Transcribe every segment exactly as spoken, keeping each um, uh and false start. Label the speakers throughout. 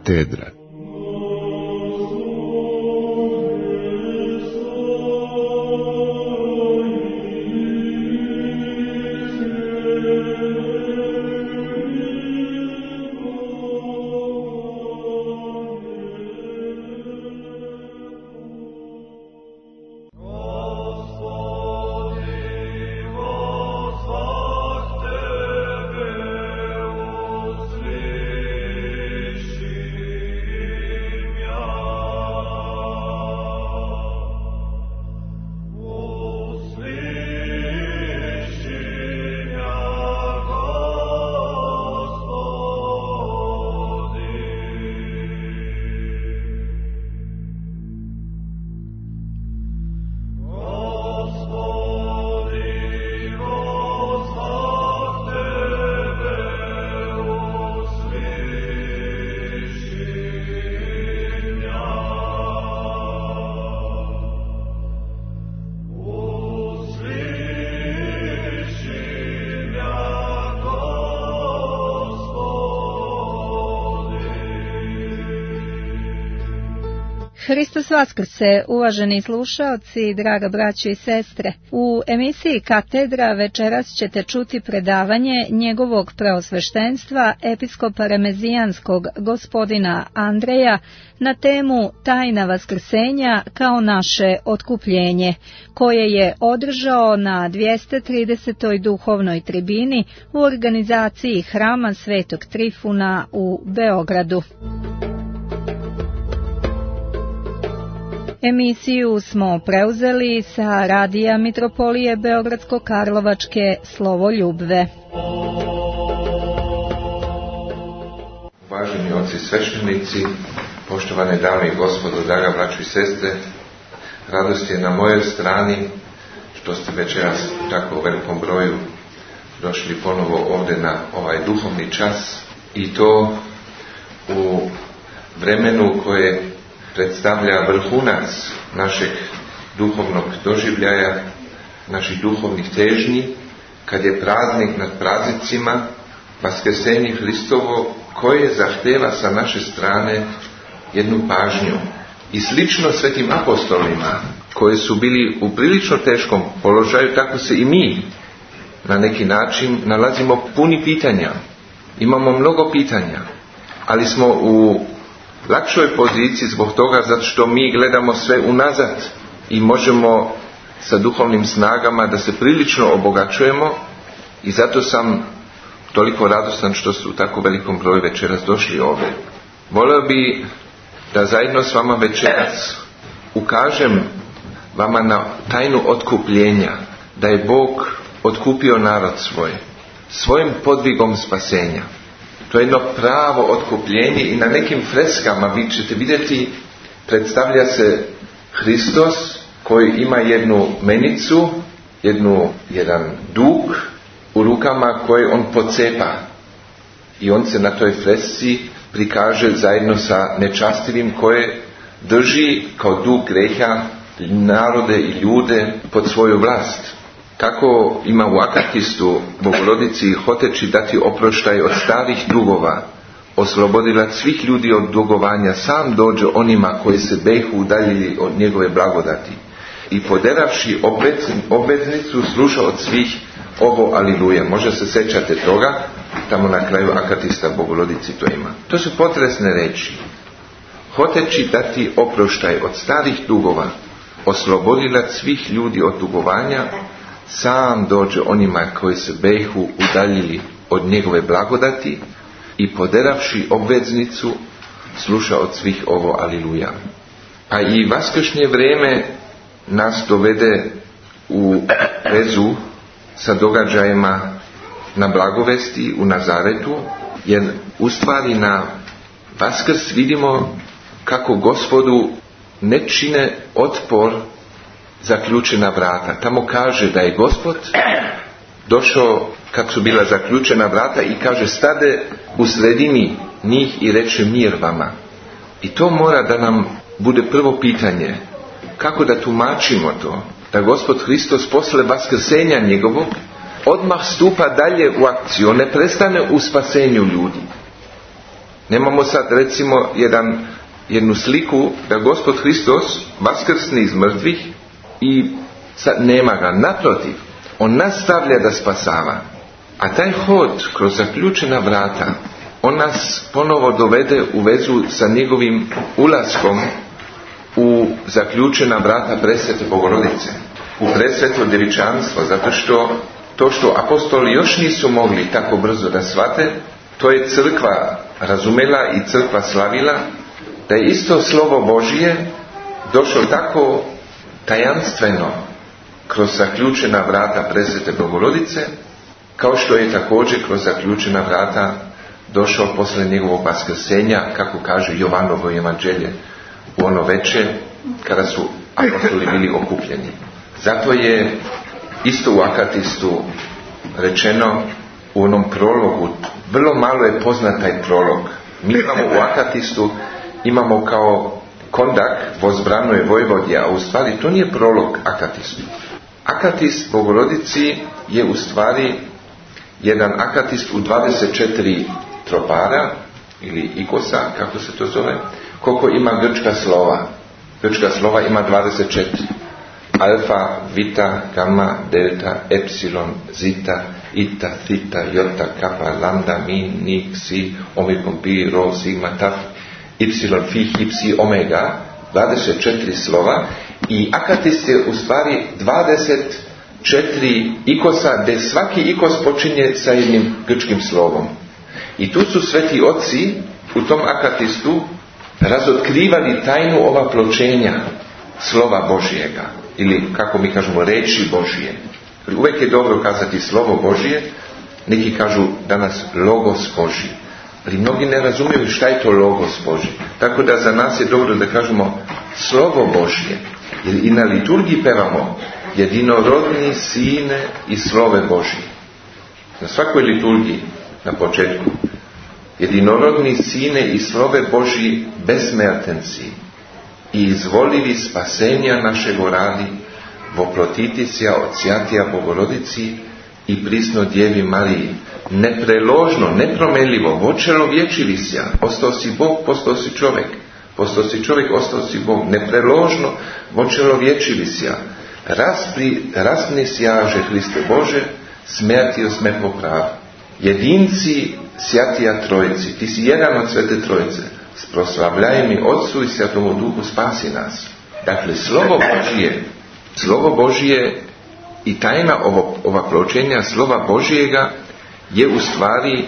Speaker 1: Katedra.
Speaker 2: Hristos vaskrse, uvaženi slušaoci, draga braćo i sestre. U emisiji Katedra večeras ćete čuti predavanje njegovog preosveštenstva episkopa remezijanskog gospodina Andreja na temu Tajna vaskrsenja kao naše otkupljenje, koje je održao na dvjesto tridesetoj duhovnoj tribini u organizaciji Hrama Svetog Trifuna u Beogradu. Emisiju smo preuzeli sa radija Mitropolije Beogradsko-Karlovačke Slovoljubve.
Speaker 3: Uvaženi oci sveštenici, poštovane dame i gospodo, draga braćo i sestre, radost je na mojoj strani što ste večeras u tako velikom broju došli ponovo ovdje na ovaj duhovni čas, i to u vremenu koje predstavlja vrhunac našeg duhovnog doživljaja, naših duhovnih težnji, kad je praznik nad praznicima, Vaskrsenje Hristovo, koje zahteva sa naše strane jednu pažnju. I slično svetim apostolima, koji su bili u prilično teškom položaju, tako se i mi na neki način nalazimo puni pitanja. Imamo mnogo pitanja, ali smo u lakšoj poziciji zbog toga zato što mi gledamo sve unazad i možemo sa duhovnim snagama da se prilično obogaćujemo, i zato sam toliko radostan što su u tako velikom broju večeras došli ovdje. Volio bi da zajedno s vama večeras ukažem vama na tajnu otkupljenja, da je Bog otkupio narod svoj svojim podvigom spasenja. To je jedno pravo otkupljenje, i na nekim freskama vi ćete vidjeti, predstavlja se Hristos koji ima jednu menicu, jednu, jedan dug u rukama koji on pocepa, i on se na toj fresci prikaže zajedno sa nečastivim koje drži kao dug greha narode i ljude pod svoju vlast. Tako ima u Akatistu Bogorodici hoteći dati oproštaj od starih dugova, oslobodilac svih ljudi od dugovanja, sam dođe onima koji se behu udaljili od njegove blagodati, i poderavši obveznicu sluša od svih ovo aliluja. Možda se sećate toga, tamo na kraju Akatista Bogorodici to ima. To su potresne reči. Hoteći dati oproštaj od starih dugova, oslobodilac svih ljudi od dugovanja, sam dođe onima koji se behu udaljili od njegove blagodati, i poderavši obveznicu sluša od svih ovo aliluja. Pa i vaskršnje vrijeme nas dovede u vezu sa događajima na blagovesti u Nazaretu, jer u stvari na Vaskrs vidimo kako Gospodu ne čine otpor zaključena vrata. Tamo kaže da je Gospod došao kad su bila zaključena vrata i kaže stade u sredini njih i reče mir vama. I to mora da nam bude prvo pitanje. Kako da tumačimo to? Da Gospod Hristos posle vaskrsenja njegovog odmah stupa dalje u akciju, ne prestane u spasenju ljudi, Nemamo sad recimo jedan, jednu sliku da Gospod Hristos vaskrsne iz mrtvih i sad nema ga. Naprotiv, on nastavlja da spasava. A taj hod kroz zaključena vrata, on nas ponovo dovede u vezu sa njegovim ulaskom u zaključena vrata presvete Bogorodice, u presveto djevičanstvo, zato što to što apostoli još nisu mogli tako brzo da shvate, to je crkva razumela i crkva slavila, da je isto slovo Božije došlo tako tajanstveno kroz zaključena vrata presvete Bogorodice, kao što je također kroz zaključena vrata došao posle njegovog vaskrsenja, kako kaže Jovanovo evanđelje, u ono veče kada su apostoli bili okupljeni. Zato je isto u Akatistu rečeno u onom prologu, vrlo malo je poznat taj prolog. Mi imamo u Akatistu, imamo kao kondak Vozbranoj Vojvodje, a u stvari to nije prolog Akatistu. Akatist Bogorodici je u stvari jedan akatist u dvadeset četiri tropara ili ikosa, kako se to zove, koliko ima grčka slova. Grčka slova ima dvadeset četiri. Alfa, vita, gamma, delta, epsilon, zita, ita, theta, jota, kappa, lambda, min, ni, xi, omikron, pi, rho, sigma, taf, ypsilon, phi, hi, psi, omega, dvadeset četiri slova, i akatist je u stvari dvadeset četiri ikosa, gdje svaki ikos počinje sa jednim grčkim slovom. I tu su sveti oci u tom akatistu razotkrivali tajnu ova pločenja slova Božijega, ili kako mi kažemo reči Božije. Uvijek je dobro kazati slovo Božije, neki kažu danas logos Božji, ali mnogi ne razumiju šta je to logos Božji. Tako da za nas je dobro da kažemo slovo Božje, jer i na liturgiji pevamo jedinorodni sine i slove Božji. Na svakoj liturgiji na početku jedinorodni sine i slove Božji besmrten si i izvolivi spasenja našego radi, voplotiti sja od sjatija Bogorodici i prisno Djevi Mariji, nepreložno, nepromenljivo, vočelovječili sja, ostao si Bog, postao si čovjek, postao si čovjek, ostao si Bog, nepreložno, vočelovječili sja, raspri, raspni sjaže Hriste Bože, smrtio sme po pravu. Jedinci sjatija Trojici, ti si jedan od Svete Trojice, proslavljaj mi Otcu i Svjatomu Duhu, spasi nas. Dakle, slovo Božije, slovo Božije i tajna ovo, ova pločenja slova Božijega je u stvari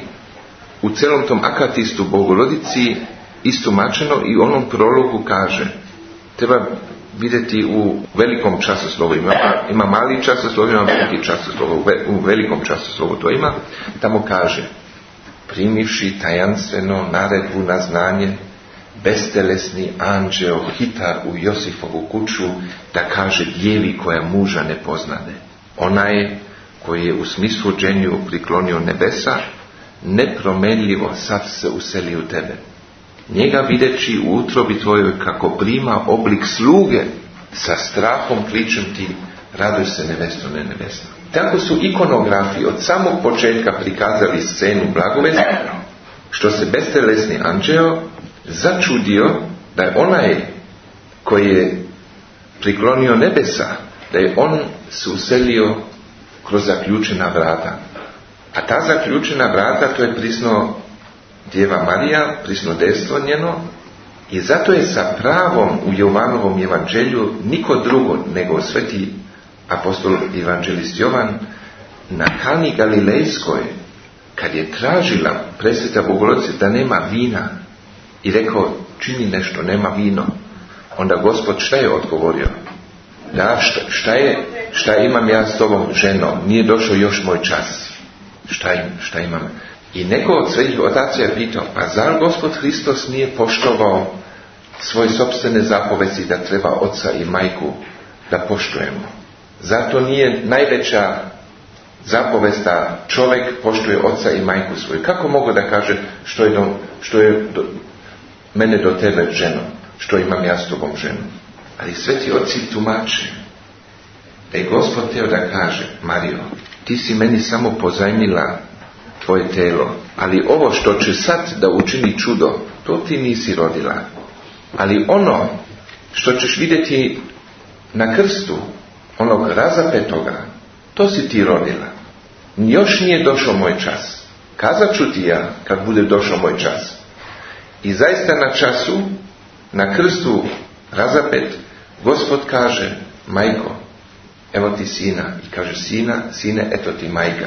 Speaker 3: u celom tom akatistu Bogorodici istumačeno i u onom prologu kaže. Treba vidjeti u velikom časoslovu, ima, ima mali časoslov, ima veliki časoslov, u velikom časoslovu to ima, tamo kaže: primivši tajanstveno naredbu na znanje, bestelesni anđeo hita u Josifovu kuću da kaže djevi koja muža ne poznade. Onaj koji je u smislu dženju priklonio nebesa, nepromenljivo sav se useli u tebe. Njega videći u utrobi tvojoj kako prima oblik sluge, sa strahom kličem ti, raduj se nevesto, ne nevesno. Tako su ikonografi od samog početka prikazali scenu blagovesti, što se bestelesni anđeo začudio da je onaj koji je priklonio nebesa, da je on se uselio kroz zaključena vrata. A ta zaključena vrata, to je prisno Djeva Marija, prisno destvo njeno, i zato je sa pravom u Jovanovom evanđelju niko drugo nego sveti apostol evanđelist Jovan na Kani Galilejskoj, kad je tražila presveta Bogorodice da nema vina i rekao čini nešto, nema vino, onda Gospod šta je odgovorio? Da, šta, šta je, šta imam ja s tobom ženo, nije došao još moj čas. Šta, im, šta imam? I neko od svetih otaca je pitao, pa zar Gospod Hristos nije poštovao svoje sopstvene zapovesti da treba oca i majku da poštujemo? Zato nije najveća zapovest da čovjek poštuje oca i majku svoju. Kako mogu da kaže što je, do, što je do, mene do tebe ženo, što imam ja s tobom ženu? Ali sveti oci tumače da je Gospod teo da kaže: Marijo, ti si meni samo pozajmila tvoje telo, ali ovo što će sad da učini čudo, to ti nisi rodila. Ali ono što ćeš vidjeti na krstu, onog razapetoga, to si ti rodila. Još nije došao moj čas. Kazat ću ti ja kad bude došao moj čas. I zaista na času, na krstu razapet, Gospod kaže, majko, evo ti sina. I kaže, sina, sine, eto ti majka.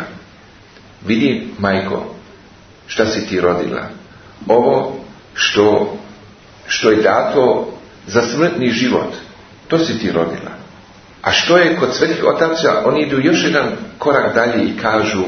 Speaker 3: Vidi, majko, šta si ti rodila. Ovo što, što je dato za smrtni život, to si ti rodila. A što je kod svetih otaca, oni idu još jedan korak dalje i kažu,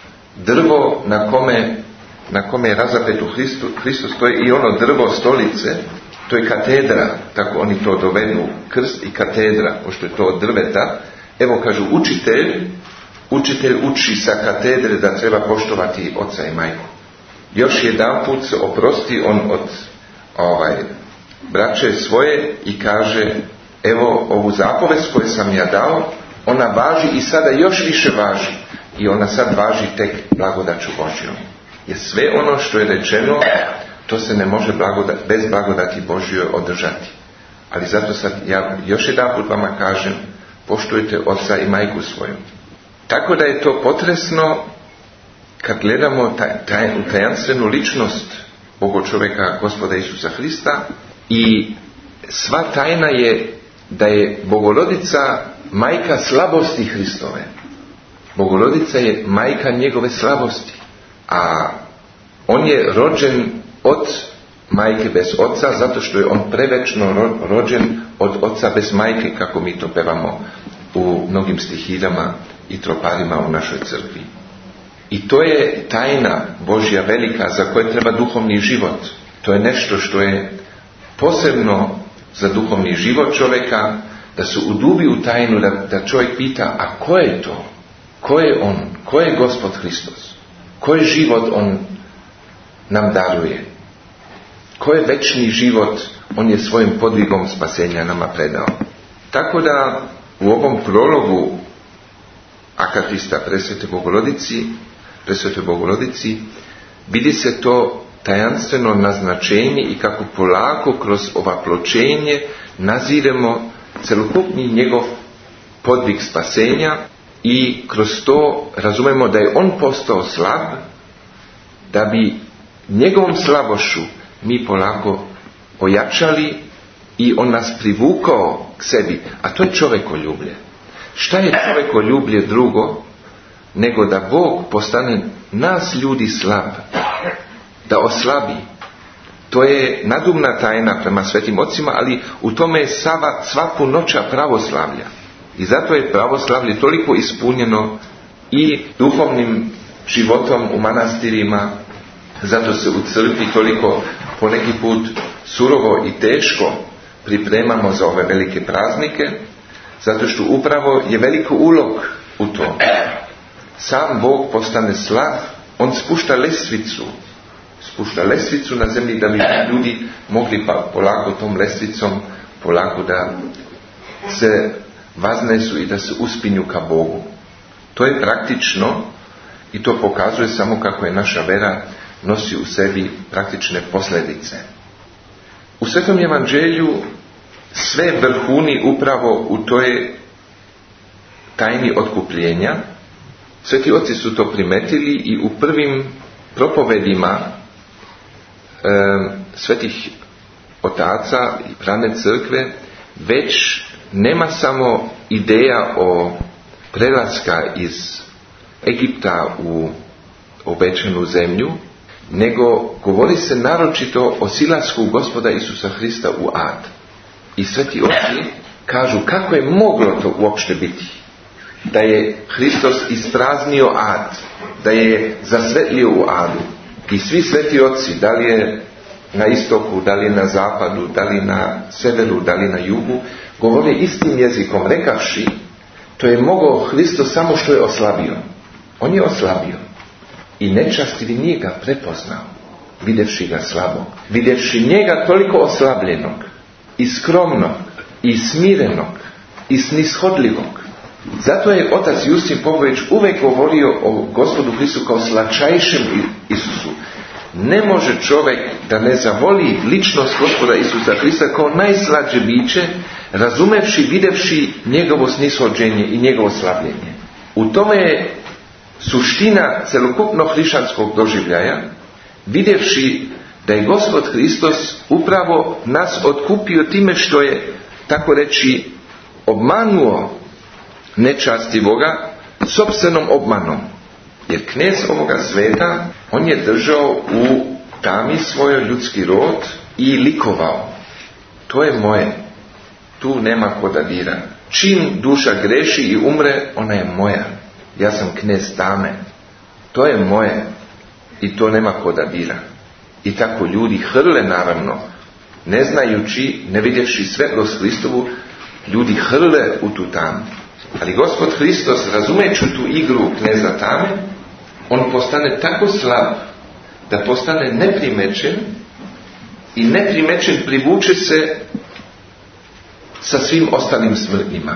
Speaker 3: drvo na kome, na kome je razapet u Hristu, Hristu stoji i ono drvo stolice, to je katedra, tako oni to dovedu, krst i katedra, pošto je to od drveta. Evo kažu, učitelj, učitelj uči sa katedre da treba poštovati oca i majku. Još jedan put se oprosti on od ovaj, braće svoje i kaže, evo ovu zapovest koju sam ja dao, ona važi i sada još više važi. I ona sad važi tek blagodaću Božjom. Jer sve ono što je rečeno, to se ne može blagoda, bez blagodati Božjoj održati. Ali zato sad ja još jedan put vama kažem, poštujte oca i majku svoju. Tako da je to potresno kad gledamo taj, taj, tajanstvenu ličnost Boga čovjeka Gospoda Isusa Hrista i sva tajna je da je Bogorodica majka slabosti Hristove. Bogorodica je majka njegove slabosti, a on je rođen od majke bez oca, zato što je on prevečno rođen od oca bez majke, kako mi to pevamo u mnogim stihirama i troparima u našoj crkvi. I to je tajna Božja velika za koje treba duhovni život. To je nešto što je posebno za duhovni život čovjeka, da se udubi u tajnu, da, da čovjek pita, a ko je to? Ko je on? Ko je Gospod Hristos? Koji život on nam daruje? Ko je večni život on je svojim podvigom spasenja nama predao? Tako da u ovom prologu Akatista Presvete Bogorodici, Presvete Bogorodici, vidi se to tajanstveno naznačenje i kako polako kroz ova pločenje naziremo celokupni njegov podvig spasenja i kroz to razumemo da je on postao slab, da bi njegovom slabošću mi polako ojačali i on nas privukao k sebi, a to je čovjekoljublje. Šta je čovjekoljublje drugo nego da Bog postane nas ljudi slab, da oslabi. To je nadumna tajna prema svetim ocima, ali u tome je sva, sva punoća pravoslavlja. I zato je pravoslavlje toliko ispunjeno i duhovnim životom u manastirima, zato se u crkvi toliko poneki put surovo i teško pripremamo za ove velike praznike, zato što upravo je veliko ulog u to. Sam Bog postane slab, on spušta lestvicu, spušta lestvicu na zemlji da bi ljudi mogli pa polako tom lestvicom, polako da se vaznesu i da se uspinju ka Bogu. To je praktično i to pokazuje samo kako je naša vera nosi u sebi praktične posljedice. U Svetom Evanđelju sve vrhuni upravo u toj tajni otkupljenja. Sveti oci su to primetili i u prvim propovedima e, svetih otaca i prane crkve već nema samo ideja o prelaska iz Egipta u obećanu zemlju, nego govori se naročito o silasku Gospoda Isusa Hrista u ad. I sveti oci kažu kako je moglo to uopšte biti, da je Hristos ispraznio ad, da je zasvetlio u adu. I svi sveti oci, da li je na istoku, da li je na zapadu, da li na severu, da li na jugu, govore istim jezikom, rekavši, to je mogao Hristos samo što je oslabio. On je oslabio. I nečastivi nije ga prepoznao, vidjevši ga slabog, vidjevši njega toliko oslabljenog, i skromnog, i smirenog, i snishodljivog, Zato je otac Justin Popović uvijek govorio o Gospodu Hristu kao slatčajšem Isusu. Ne može čovjek da ne zavoli ličnost Gospoda Isusa Hrista kao najslađe biće, razumevši, videvši njegovo snishođenje i njegovo slavljenje. U tome je suština celokupnog hrišćanskog doživljaja, vidjevši da je Gospod Hristos upravo nas otkupio time što je, tako reći, obmanuo nečastivoga sopstvenom obmanom. Jer knez ovoga sveta, on je držao u tami svoj ljudski rod i likovao. To je moje. Tu nema ko da dira. Čim duša greši i umre, ona je moja. Ja sam knez tame. To je moje. I to nema ko da dira. I tako ljudi hrle, naravno, ne znajući, ne vidjevši svetlost Hristovu, ljudi hrle u tu tamu. Ali Gospod Hristos, razumejući tu igru kneza tame, on postane tako slab da postane neprimećen i neprimećen privuče se sa svim ostalim smrtnima.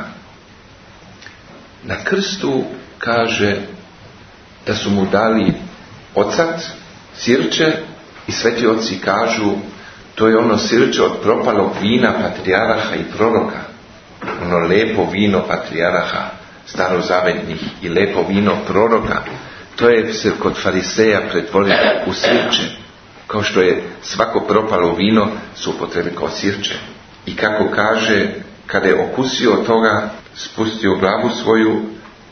Speaker 3: Na krstu kaže da su mu dali ocat, sirče, i sveti oci kažu to je ono sirče od propalog vina patrijarha i proroka. Ono lepo vino patrijarha starozavetnih i lepo vino proroka. To je se kod fariseja pretvorilo u sirče. Kao što je svako propalo vino su upotrebe kao sirče. I kako kaže, kada je okusio toga, spustio glavu svoju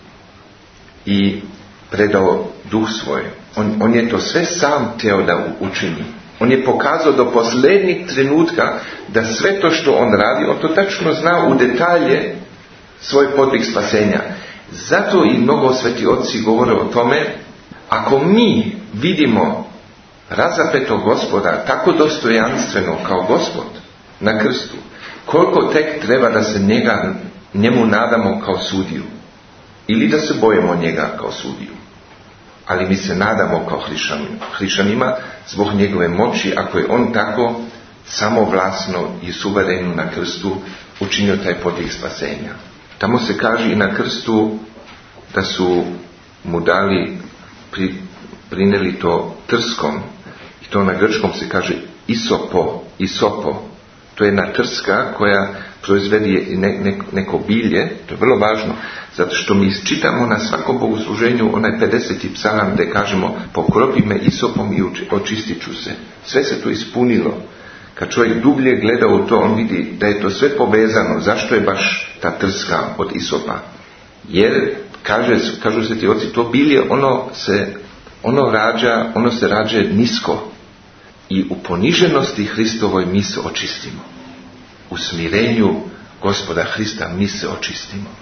Speaker 3: i predao duh svoj. On, on je to sve sam teo da učini. On je pokazao do posljednjeg trenutka da sve to što on radi, on to tačno zna u detalje svoj podvig spasenja. Zato i mnogo sveti oci govore o tome, ako mi vidimo razapetog Gospoda tako dostojanstveno kao Gospod na krstu, koliko tek treba da se njega, njemu nadamo kao sudiju. Ili da se bojimo njega kao sudiju. Ali mi se nadamo kao hrišćanima zbog njegove moći, ako je on tako samovlasno i suvereno na krstu učinio taj podvig spasenja. Tamo se kaže i na krstu da su mu dali, pri, prineli to trskom, i to na grčkom se kaže isopo, isopo. To je jedna trska koja proizvedi ne, ne, neko bilje, to je vrlo važno, zato što mi čitamo na svakom bogosluženju onaj pedeseti psalam gdje kažemo pokropi me isopom i očistit ću se. Sve se to ispunilo. Kad čovjek dublje gleda u to, on vidi da je to sve povezano. Zašto je baš ta trska od isopa? Jer, kaže, kažu se ti oci, to bilje, ono se, ono rađa, ono se rađe nisko. I u poniženosti Hristovoj mi se očistimo. U smirenju Gospoda Hrista mi se očistimo.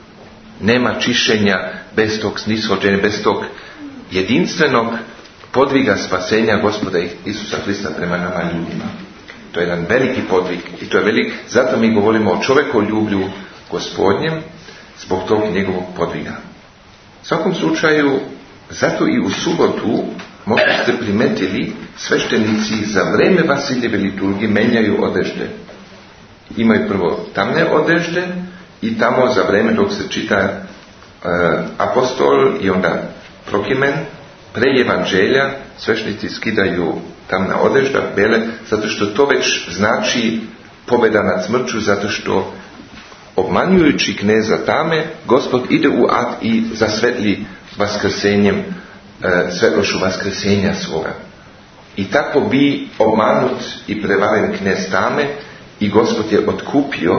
Speaker 3: Nema čišćenja bez tog snishođenja, bez tog jedinstvenog podviga spasenja Gospoda Isusa Hrista prema nama ljudima. To je jedan veliki podvig i to je velik, zato mi govorimo o čovjekoljublju Gospodnjem zbog tog njegovog podviga. U svakom slučaju, zato i u subotu možda ste primetili, sveštenici za vreme Vasiljeve liturgije menjaju odežde. Imaju prvo tamne odežde i tamo za vreme dok se čita uh, apostol i onda prokimen, pre evanđelja sveštenici skidaju tamna odežda, bele, zato što to već znači pobjeda nad smrću, zato što obmanjujući kneza tame, Gospod ide u ad i zasvetli vaskrsenjem, uh, svetlošu vaskrsenja svoga. I tako bi obmanut i prevaren knez tame i Gospod je otkupio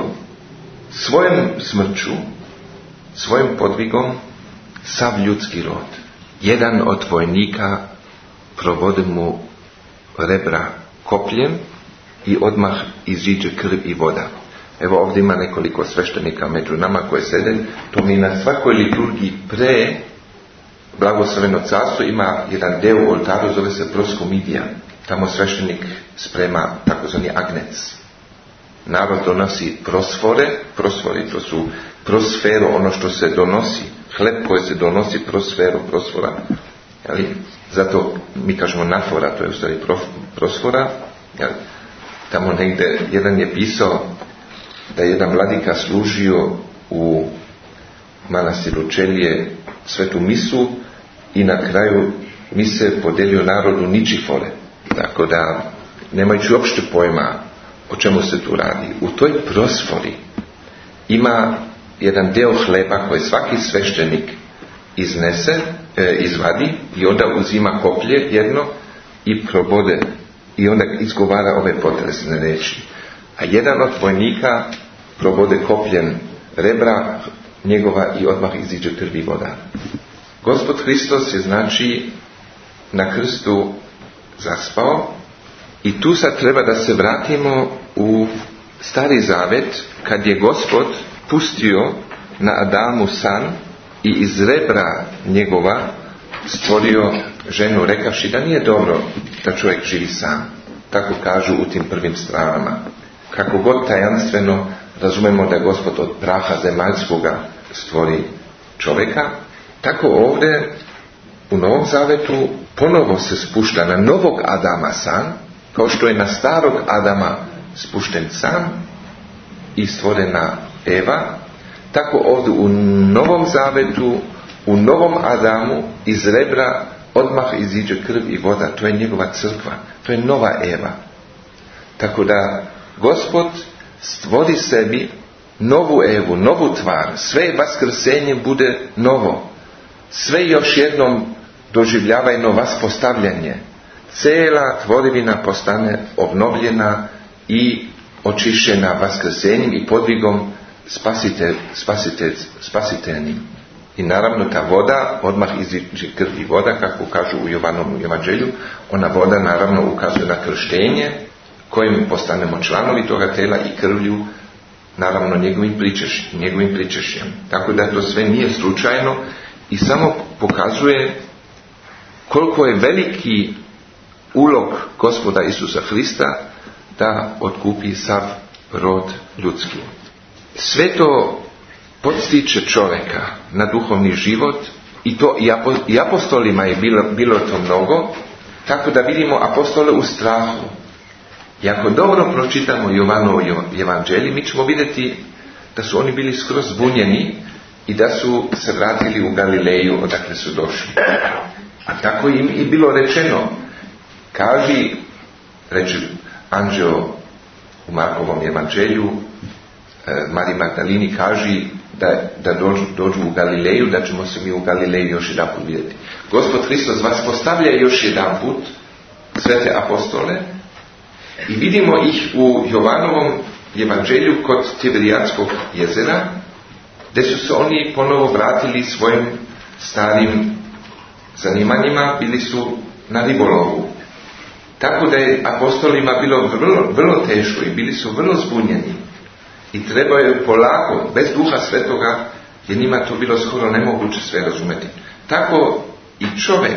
Speaker 3: svojom smrću, svojim podvigom sav ljudski rod. Jedan od vojnika provodi mu rebra kopljem i odmah iziđe krv i voda. Evo ovdje ima nekoliko sveštenika među nama koje sede. To mi na svakoj liturgiji pre blagosloveno carstvo ima jedan deo u oltaru, zove se proskomidija. Tamo sveštenik sprema takozvani agnec. Narod donosi prosfore, prosfori to su prosfero, ono što se donosi, hleb koji se donosi, prosfero, prosfora. Jeli? Zato mi kažemo nafora, to je u stvari prosfora. Jeli? Tamo negdje jedan je pisao da je jedan vladika služio u manastiru Čelije svetu misu i na kraju mise podelio narodu Ničifore. Tako da, nemajući uopšte pojma o čemu se tu radi, u toj prosfori ima jedan deo hleba koji svaki sveštenik iznese, e, izvadi i onda uzima koplje jedno i probode i onda izgovara ove potresne reči. A jedan od vojnika probode kopljem rebra njegova i odmah iziđe krv i voda. Gospod Hristos je znači na krstu zaspao i tu sad treba da se vratimo u Stari Zavet, kad je Gospod pustio na Adamu san i iz rebra njegova stvorio ženu, rekavši da nije dobro da čovjek živi sam. Tako kažu u tim prvim stravama. Kako god tajanstveno razumemo da je Gospod od praha zemaljskoga stvori čovjeka, tako ovdje u Novom Zavetu ponovo se spušta na novog Adama san, kao što je na starog Adama spušten san i stvorena Eva, tako ovdje u Novom Zavetu, u novom Adamu iz rebra odmah iziđe krv i voda. To je njegova crkva, to je nova Eva. Tako da Gospod stvori sebi novu Evu, novu tvar, sve vaskrsenje bude novo, sve još jednom doživljavajno vaspostavljanje, cijela tvorevina postane obnovljena i očišćena vaskrsenjem i podvigom spasitelj, spasitelj, spasiteljnim. I naravno ta voda, odmah iziđe krv i voda, kako kažu u Jovanovom evanđelju, ona voda naravno ukazuje na krštenje, kojim postanemo članovi toga tela i krvlju, naravno njegovim pričešćem, njegovim pričešćem. Tako da to sve nije slučajno i samo pokazuje koliko je veliki ulog Gospoda Isusa Hrista da otkupi sav rod ljudski. Sve to podstiče čovjeka na duhovni život i to i apostolima je bilo, bilo to mnogo, tako da vidimo apostole u strahu. I ako dobro pročitamo Jovanovo evanđelje, mi ćemo vidjeti da su oni bili skroz zbunjeni i da su se vratili u Galileju odakle su došli. A tako im i bilo rečeno, kaži, reče anđeo u Markovom evanđelju, Mariji Magdalini kaži da, da dođu, dođu u Galileju, da ćemo se mi u Galileju još jedan put vidjeti. Gospod Hristos vas postavlja još jedan put sve te apostole i vidimo ih u Jovanovom evanđelju kod Tiberijatskog jezera, gdje su se oni ponovo vratili svojim starim zanimanjima, bili su na ribolovu. Tako da je apostolima bilo vrlo, vrlo teško i bili su vrlo zbunjeni. I trebaju polako, bez Duha Svetoga, jer njima to bilo skoro nemoguće sve razumjeti. Tako i čovjek,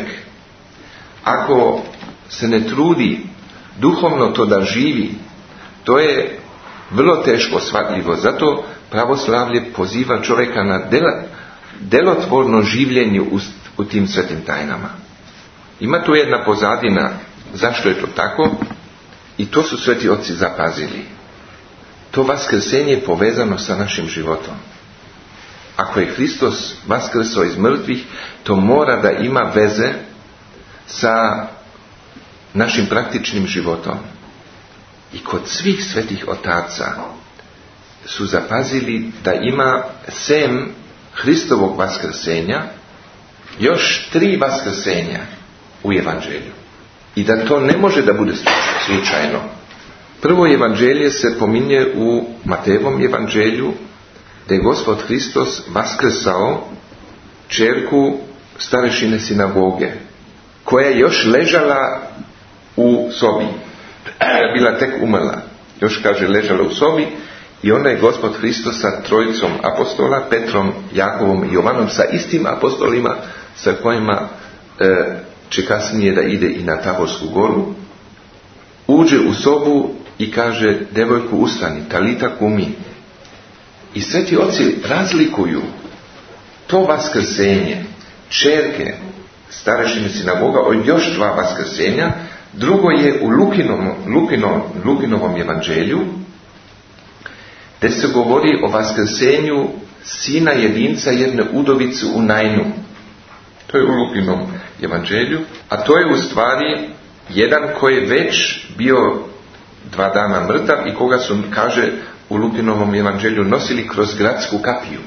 Speaker 3: ako se ne trudi duhovno to da živi, to je vrlo teško shvatljivo. Zato pravoslavlje poziva čovjeka na dela, delotvorno življenje u, u tim svetim tajnama. Ima tu jedna pozadina zašto je to tako i to su sveti oci zapazili. To vaskrsenje je povezano sa našim životom. Ako je Hristos vaskrsao iz mrtvih, to mora da ima veze sa našim praktičnim životom. I kod svih svetih otaca su zapazili da ima sem Hristovog vaskrsenja još tri vaskrsenja u evanđelju. I da to ne može da bude slučajno. Prvo evanđelje se pominje u Matejevom evanđelju, da je Gospod Hristos vaskrsao ćerku starešine sinagoge, koja je još ležala u sobi. Je bila tek umrla. Još kaže ležala u sobi i onda je Gospod Hristos sa trojicom apostola, Petrom, Jakovom i Jovanom, sa istim apostolima sa kojima e, će kasnije da ide i na Taborsku goru, uđe u sobu i kaže, devojku ustani, talita kumi. I sveti oci razlikuju to vaskrsenje ćerke starešine sinagoga od još dva vaskrsenja. Drugo je u Lukinom, Lukinom, Lukinovom evanđelju, gdje se govori o vaskrsenju sina jedinca jedne udovice u Nainu. To je u Lukinom evanđelju, a to je u stvari jedan koji je već bio dva dana mrtav i koga su, kaže u Lukinovom evanđelju, nosili kroz gradsku kapiju.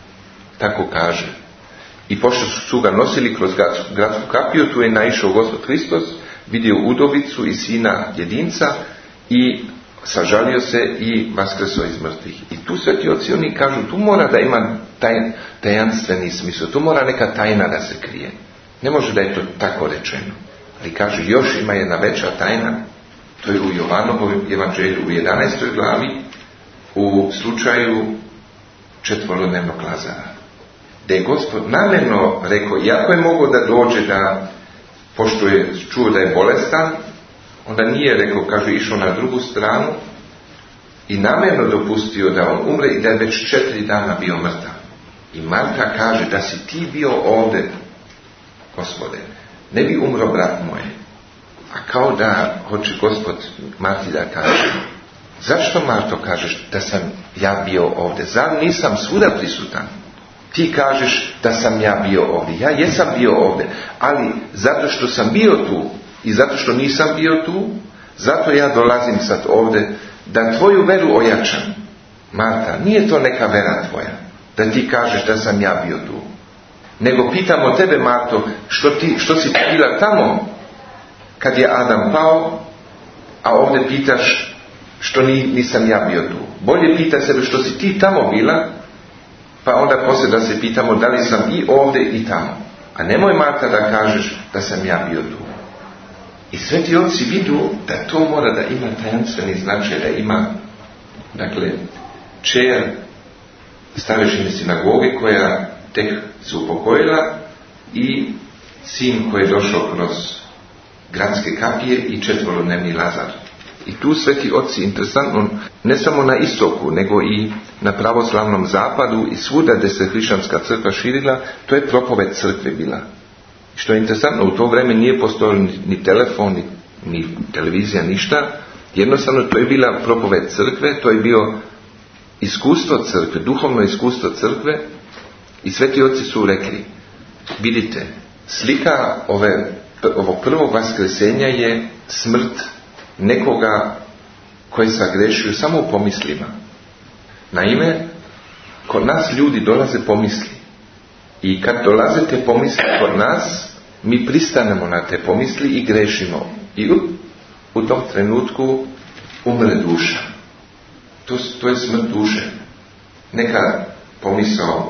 Speaker 3: Tako kaže. I pošto su ga nosili kroz gradsku kapiju, tu je naišao Gospod Hristos, vidio udovicu i sina jedinca i sažalio se i vaskrsao iz mrtvih. I tu sveti oci oni kažu, tu mora da ima taj tajanstveni smisao, tu mora neka tajna da se krije. Ne može da je to tako rečeno. Ali kaže, još ima jedna veća tajna, to je u Jovanovom evanđelju u jedanaestoj glavi, u slučaju četvorodnevnog Lazara. Da je Gospod namjerno rekao, jako je mogao da dođe da, pošto je čuo da je bolestan, onda nije rekao, kaže, išao na drugu stranu i namjerno dopustio da on umre i da je već četiri dana bio mrtav. I Marta kaže, da si ti bio ovdje, Gospode, ne bi umro brat moj. A kao da hoće Gospod Marti da kaže, zašto, Marto, kažeš da sam ja bio ovdje? Zar nisam svuda prisutan? Ti kažeš da sam ja bio ovdje. Ja jesam bio ovdje, ali zato što sam bio tu i zato što nisam bio tu, zato ja dolazim sad ovdje da tvoju veru ojačam. Marta, nije to neka vera tvoja, da ti kažeš da sam ja bio tu. Nego pitamo tebe, Marto, što, ti, što si bila tamo kad je Adam pao, a ovdje pitaš što ni, nisam ja bio tu. Bolje pita sebe što si ti tamo bila, pa onda poslije da se pitamo da li sam i ovdje i tamo. A nemoj, Marta, da kažeš da sam ja bio tu. I sveti oci vidu da to mora da ima tajanstveni značaj, da ima, dakle, čer starešine sinagoge koja tek se upokojila i sin koji je došao kroz gradske kapije i četvorodnevni Lazar. I tu sveti oci, interesantno, ne samo na istoku, nego i na pravoslavnom zapadu i svuda gdje se hrišćanska crkva širila, to je propoved crkve bila. Što je interesantno, u to vrijeme nije postojao ni, ni telefon, ni, ni televizija, ništa. Jednostavno to je bila propoved crkve, to je bio iskustvo crkve, duhovno iskustvo crkve. I sveti oci su rekli, vidite, slika ove, ovog prvog vaskresenja je smrt nekoga koji sagrešio samo u pomislima. Naime, kod nas ljudi dolaze pomisli. I kad dolaze te pomisli kod nas, mi pristanemo na te pomisli i grešimo. I u, u tom trenutku umre duša. To, to je smrt duše. Neka pomisao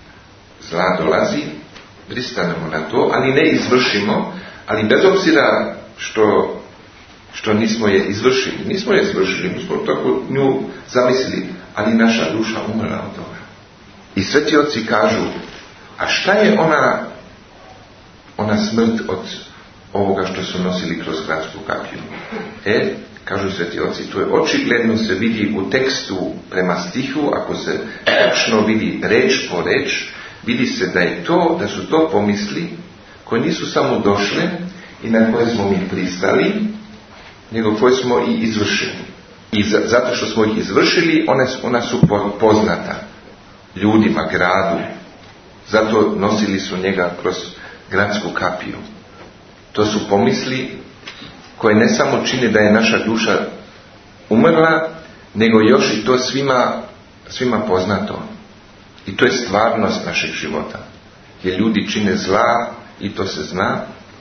Speaker 3: zla dolazi, pristanemo na to, ali ne izvršimo, ali bez obzira što što nismo je izvršili. Nismo je izvršili, mi smo tako nju zamislili, ali naša duša umrla od toga. I sveti oci kažu, a šta je ona ona smrt od ovoga što su nosili kroz gradsku kapiju? E, kažu sveti oci, to je očigledno se vidi u tekstu prema stihu, ako se tačno vidi reč po reč, vidi se da je to, da su to pomisli koje nisu samo došle i na koje smo mi pristali, nego koje smo i izvršili. I za, zato što smo ih izvršili, one, ona su poznata ljudima, gradu. Zato nosili su njega kroz gradsku kapiju. To su pomisli koje ne samo čine da je naša duša umrla, nego još i to svima, svima poznato. I to je stvarnost našeg života. Jer ljudi čine zla i to se zna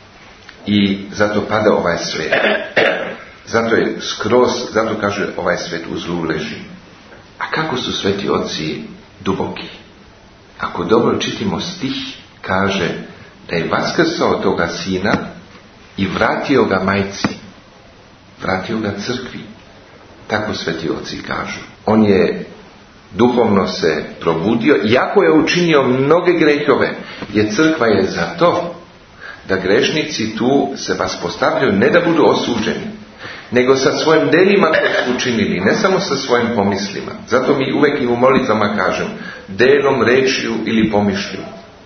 Speaker 3: i zato pada ovaj svijet. Zato je skroz, zato kaže ovaj svijet u zlu leži. A kako su sveti oci duboki? Ako dobro čitimo stih, kaže da je vaskrsao toga sina i vratio ga majci. Vratio ga crkvi. Tako sveti oci kažu. On je duhovno se probudio, iako je učinio mnoge grehove, jer crkva je za to da grešnici tu se vas postavljaju ne da budu osuđeni, nego sa svojim delima koje su učinili, ne samo sa svojim pomislima. Zato mi uvijek i u molitvama kažem, delom, rečju ili pomišlju.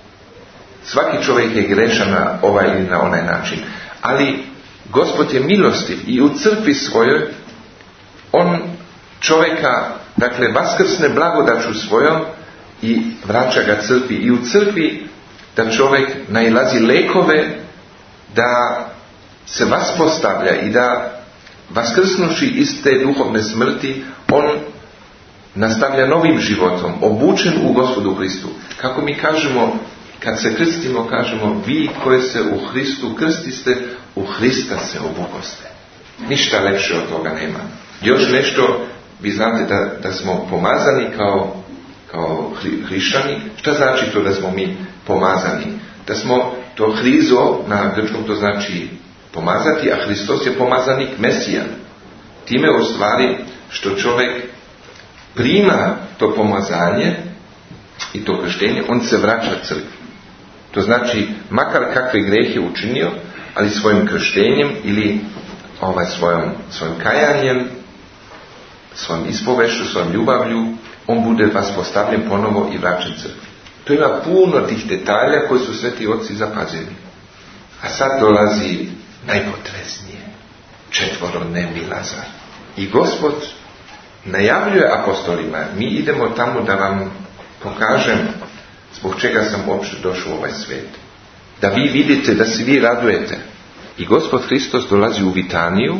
Speaker 3: Svaki čovjek je grešan na ovaj ili na onaj način, ali Gospod je milostiv i u crkvi svojoj on čovjeka, dakle, vaskrsne blagodaću svojom i vraća ga crkvi. I u crkvi da čovjek nailazi lekove da se vaspostavlja i da vaskrsnuši iz te duhovne smrti on nastavlja novim životom, obučen u Gospodu Hristu. Kako mi kažemo, kad se krstimo, kažemo, vi koji se u Hristu krstiste, u Hrista se obukoste. Ništa lepše od toga nema. Još nešto, vi znate da, da smo pomazani kao, kao hri, hrišćani. Šta znači to da smo mi pomazani? Da smo to hrizo, na grčkom to znači pomazati, a Hristos je pomazanik, Mesija. Time u stvari što čovjek prima to pomazanje i to krštenje, on se vraća crkvi. To znači, makar kakve grehe učinio, ali svojim krštenjem ili ovaj, svojom, svojim kajanjem, svojim ispovešću, svojom ljubavlju, on bude vas postavljen ponovo i vraćen crkvi. To ima puno tih detalja koji su sveti oci zapazili. A sad dolazi najpotresnije, četvorodnevni Lazar. I Gospod najavljuje apostolima, mi idemo tamo da vam pokažem zbog čega sam uopšte došao u ovaj svijet. Da vi vidite, da se vi radujete. I Gospod Hristos dolazi u Vitaniju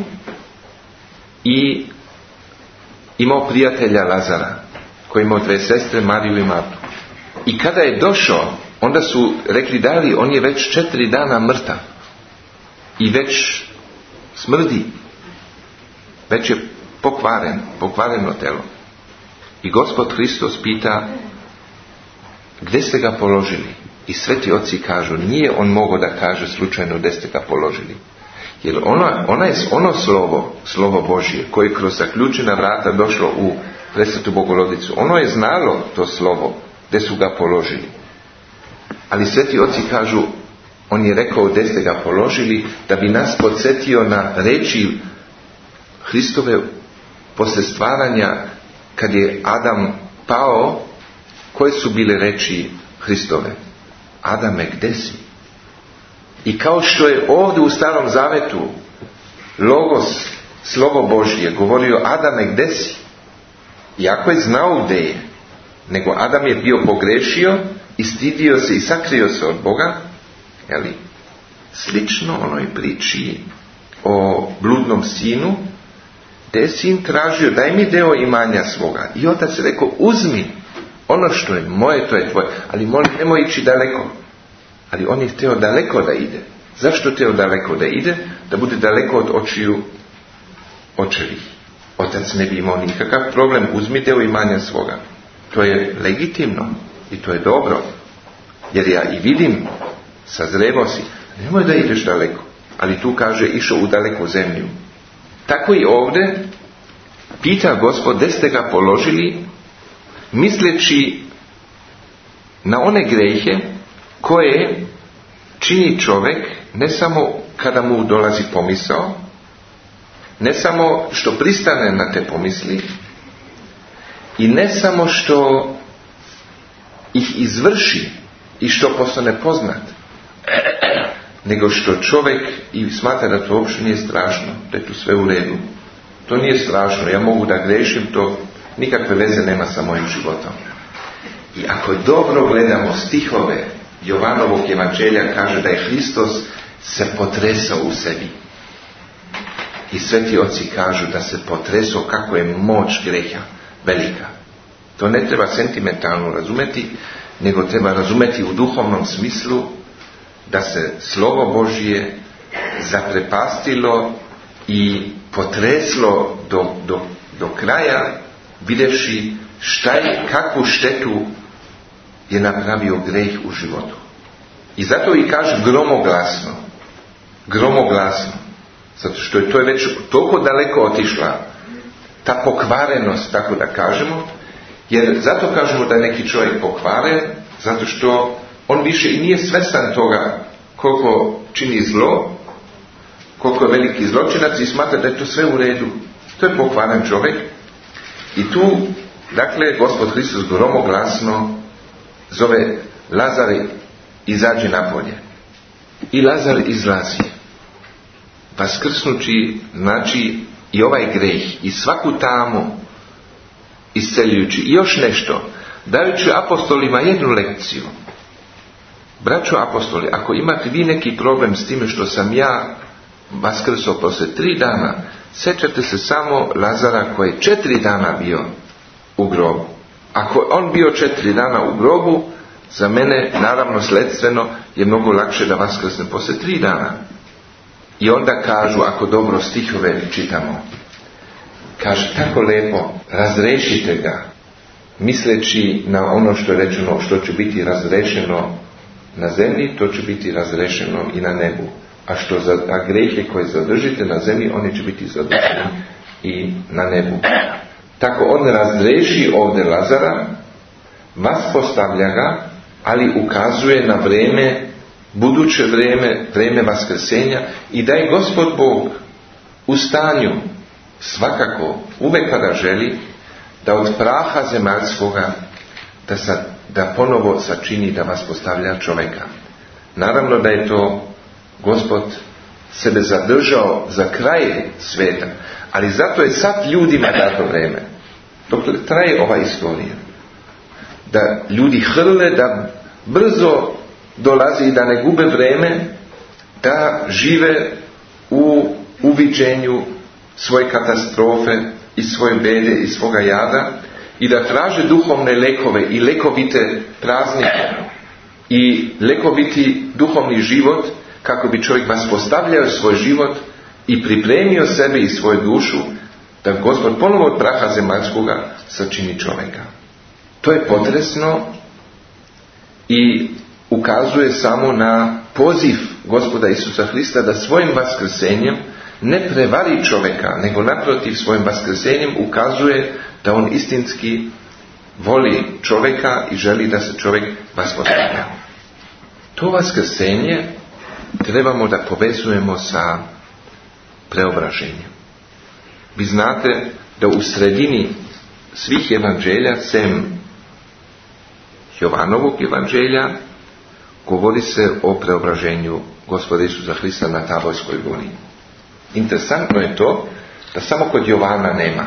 Speaker 3: i imao prijatelja Lazara, koji imao dve sestre, Mariju i Martu. I kada je došao, onda su rekli, da li on je već četiri dana mrtav i već smrdi, već je pokvaren, pokvareno telo. I Gospod Hristos pita, gdje ste ga položili? I sveti oci kažu, nije on mogao da kaže slučajno gdje ste ga položili. Jer ono, ono je ono slovo, slovo Božje, koje kroz zaključena vrata došlo u presvetu Bogorodicu. Ono je znalo to slovo, gdje su ga položili. Ali sveti oci kažu, on je rekao gdje ste ga položili, da bi nas podsjetio na reči Hristove posle stvaranja, kad je Adam pao, koje su bile reči Hristove? Adame, gdje si? I kao što je ovdje u Starom Zavetu Logos, slovo Božje, govorio, Adame, gdje si? Iako je znao gdje je, nego Adam je bio pogrešio i stidio se i sakrio se od Boga, jeli? Slično onoj priči o bludnom sinu, gdje je sin tražio, daj mi deo imanja svoga. I otac je rekao, uzmi, ono što je moje, to je tvoje. Ali molim, nemoj ići daleko. Ali on je htio daleko da ide. Zašto htio daleko da ide? Da bude daleko od očiju očevih. Otac ne bi imao nikakav problem, uzmi deo imanja svoga. To je legitimno i to je dobro. Jer ja i vidim, sazrevo si, nemoj da ideš daleko. Ali tu kaže, išao u daleku zemlju. Tako i ovdje pita Gospod, gdje ste ga položili, misleći na one grehe koje čini čovjek ne samo kada mu dolazi pomisao, ne samo što pristane na te pomisli i ne samo što ih izvrši i što postane poznat, nego što čovjek i smatra da to uopće nije strašno, da je tu sve u redu. To nije strašno, ja mogu da grešim, to nikakve veze nema sa mojim životom. I ako dobro gledamo stihove Jovanovog evanđelja, kaže da je Hristos se potresao u sebi. I sveti oci kažu da se potresao kako je moć greha velika. To ne treba sentimentalno razumeti, nego treba razumeti u duhovnom smislu da se slovo Božje zaprepastilo i potreslo do, do, do kraja, videvši šta je, kakvu štetu je napravio greh u životu. I zato i kaže gromoglasno. Gromoglasno. Zato što je to je već toliko daleko otišla ta pokvarenost, tako da kažemo, jer zato kažemo da je neki čovjek pokvaren, zato što on više i nije svestan toga koliko čini zlo, koliko je veliki zločinac i smatra da je to sve u redu. To je pokvaren čovjek. I tu, dakle, Gospod Hristos gromoglasno zove Lazare, izađi napolje. I Lazar izlazi. Vaskrsnući, znači i ovaj greh i svaku tamu isceljujući. I još nešto, dajući apostolima jednu lekciju. Braćo apostoli, ako imate vi neki problem s time što sam ja vaskrsao poslije tri dana, sjećate se samo Lazara koji je četiri dana bio u grobu. Ako on bio četiri dana u grobu, za mene, naravno sledstveno, je mnogo lakše da vaskrsne poslije tri dana. I onda kažu, ako dobro stihove čitamo, kaže tako lepo, razrešite ga, misleći na ono što je rečeno, što će biti razrešeno na zemlji, to će biti razrešeno i na nebu. A što za a grehe koje zadržite na zemlji, oni će biti zadrženi i na nebu. Tako on razreši ovdje Lazara, vas postavlja ga, ali ukazuje na vrijeme, buduće vrijeme, vrijeme vaskrsenja, i da je Gospod Bog u stanju svakako, uvek kada želi, da od praha zemaljskoga da, sa, da ponovo sačini da vas postavlja čovjeka. Naravno da je to Gospod sebe zadržao za kraj sveta, ali zato je sad ljudima dato vrijeme, dok traje ova istorija, da ljudi hrle, da brzo dolazi i da ne gube vrijeme, da žive u uviđenju svoje katastrofe i svoje bede i svoga jada, i da traže duhovne lekove i lekovite praznike i lekoviti duhovni život, kako bi čovjek vas postavljao svoj život i pripremio sebe i svoju dušu, da Gospod ponovo od praha zemaljskoga sačini čovjeka. To je potresno i ukazuje samo na poziv Gospoda Isusa Hrista da svojim vaskrsenjem ne prevari čovjeka, nego naprotiv svojim vaskrsenjem ukazuje da on istinski voli čovjeka i želi da se čovjek vaspostavlja. To vaskrsenje trebamo da povezujemo sa preobraženjem. Vi znate da u sredini svih evanđelja, sem Jovanovog evanđelja, govori se o preobraženju Gospoda Isusa Hrista na Taborskoj gori. Interesantno je to da samo kod Jovana nema.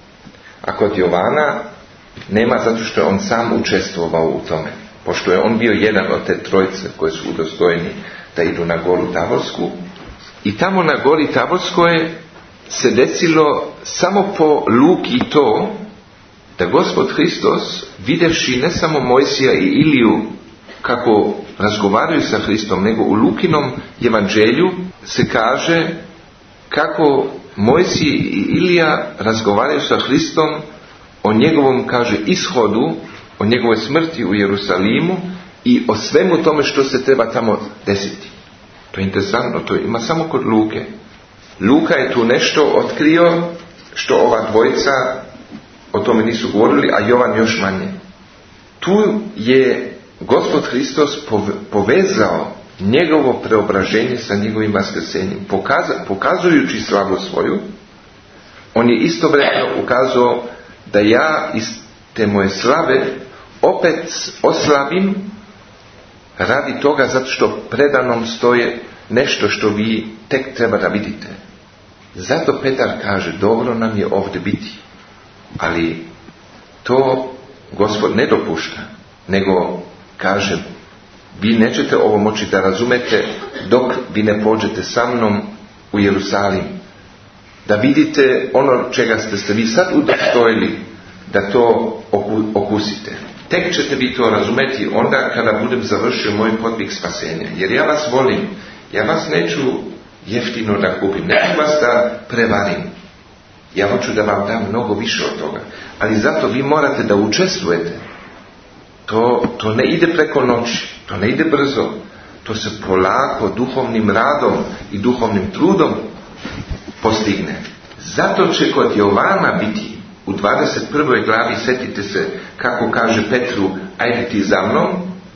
Speaker 3: A kod Jovana nema zato što je on sam učestvovao u tome. Pošto je on bio jedan od te trojice koji su udostojeni da idu na goru Taborsku. I tamo na gori Taborskoj se desilo samo po Luki to da Gospod Hristos, videvši ne samo Mojsija i Iliju kako razgovaraju sa Hristom, nego u Lukinom evanđelju se kaže kako Mojsij i Ilija razgovaraju sa Hristom o njegovom, kaže, ishodu, o njegovoj smrti u Jerusalimu i o svemu tome što se treba tamo desiti. To je interesantno, to ima samo kod Luke. Luka je tu nešto otkrio što ova dvojica o tome nisu govorili, a Jovan još manje. Tu je Gospod Hristos povezao njegovo preobraženje sa njegovim vaskrsenjem. Pokazujući slavu svoju, on je istovremeno ukazao da ja iz te moje slave opet oslavim radi toga zato što predanom stoje nešto što vi tek treba da vidite. Zato Petar kaže, dobro nam je ovdje biti, ali to Gospod ne dopušta, nego kaže, vi nećete ovo moći da razumete dok vi ne pođete sa mnom u Jerusalim, da vidite ono čega ste se vi sad udostojili, da to okusite. Tek ćete vi to razumeti onda kada budem završio moj podvig spasenja. Jer ja vas volim, ja vas neću jeftino da kupim, neću vas da prevarim. Ja hoću da vam dam mnogo više od toga. Ali zato vi morate da učestvujete. To, to ne ide preko noći, to ne ide brzo. To se polako duhovnim radom i duhovnim trudom postigne. Zato će kod Jovana biti u dvadeset prvoj glavi, sjetite se kako kaže Petru, ajde ti za mnom,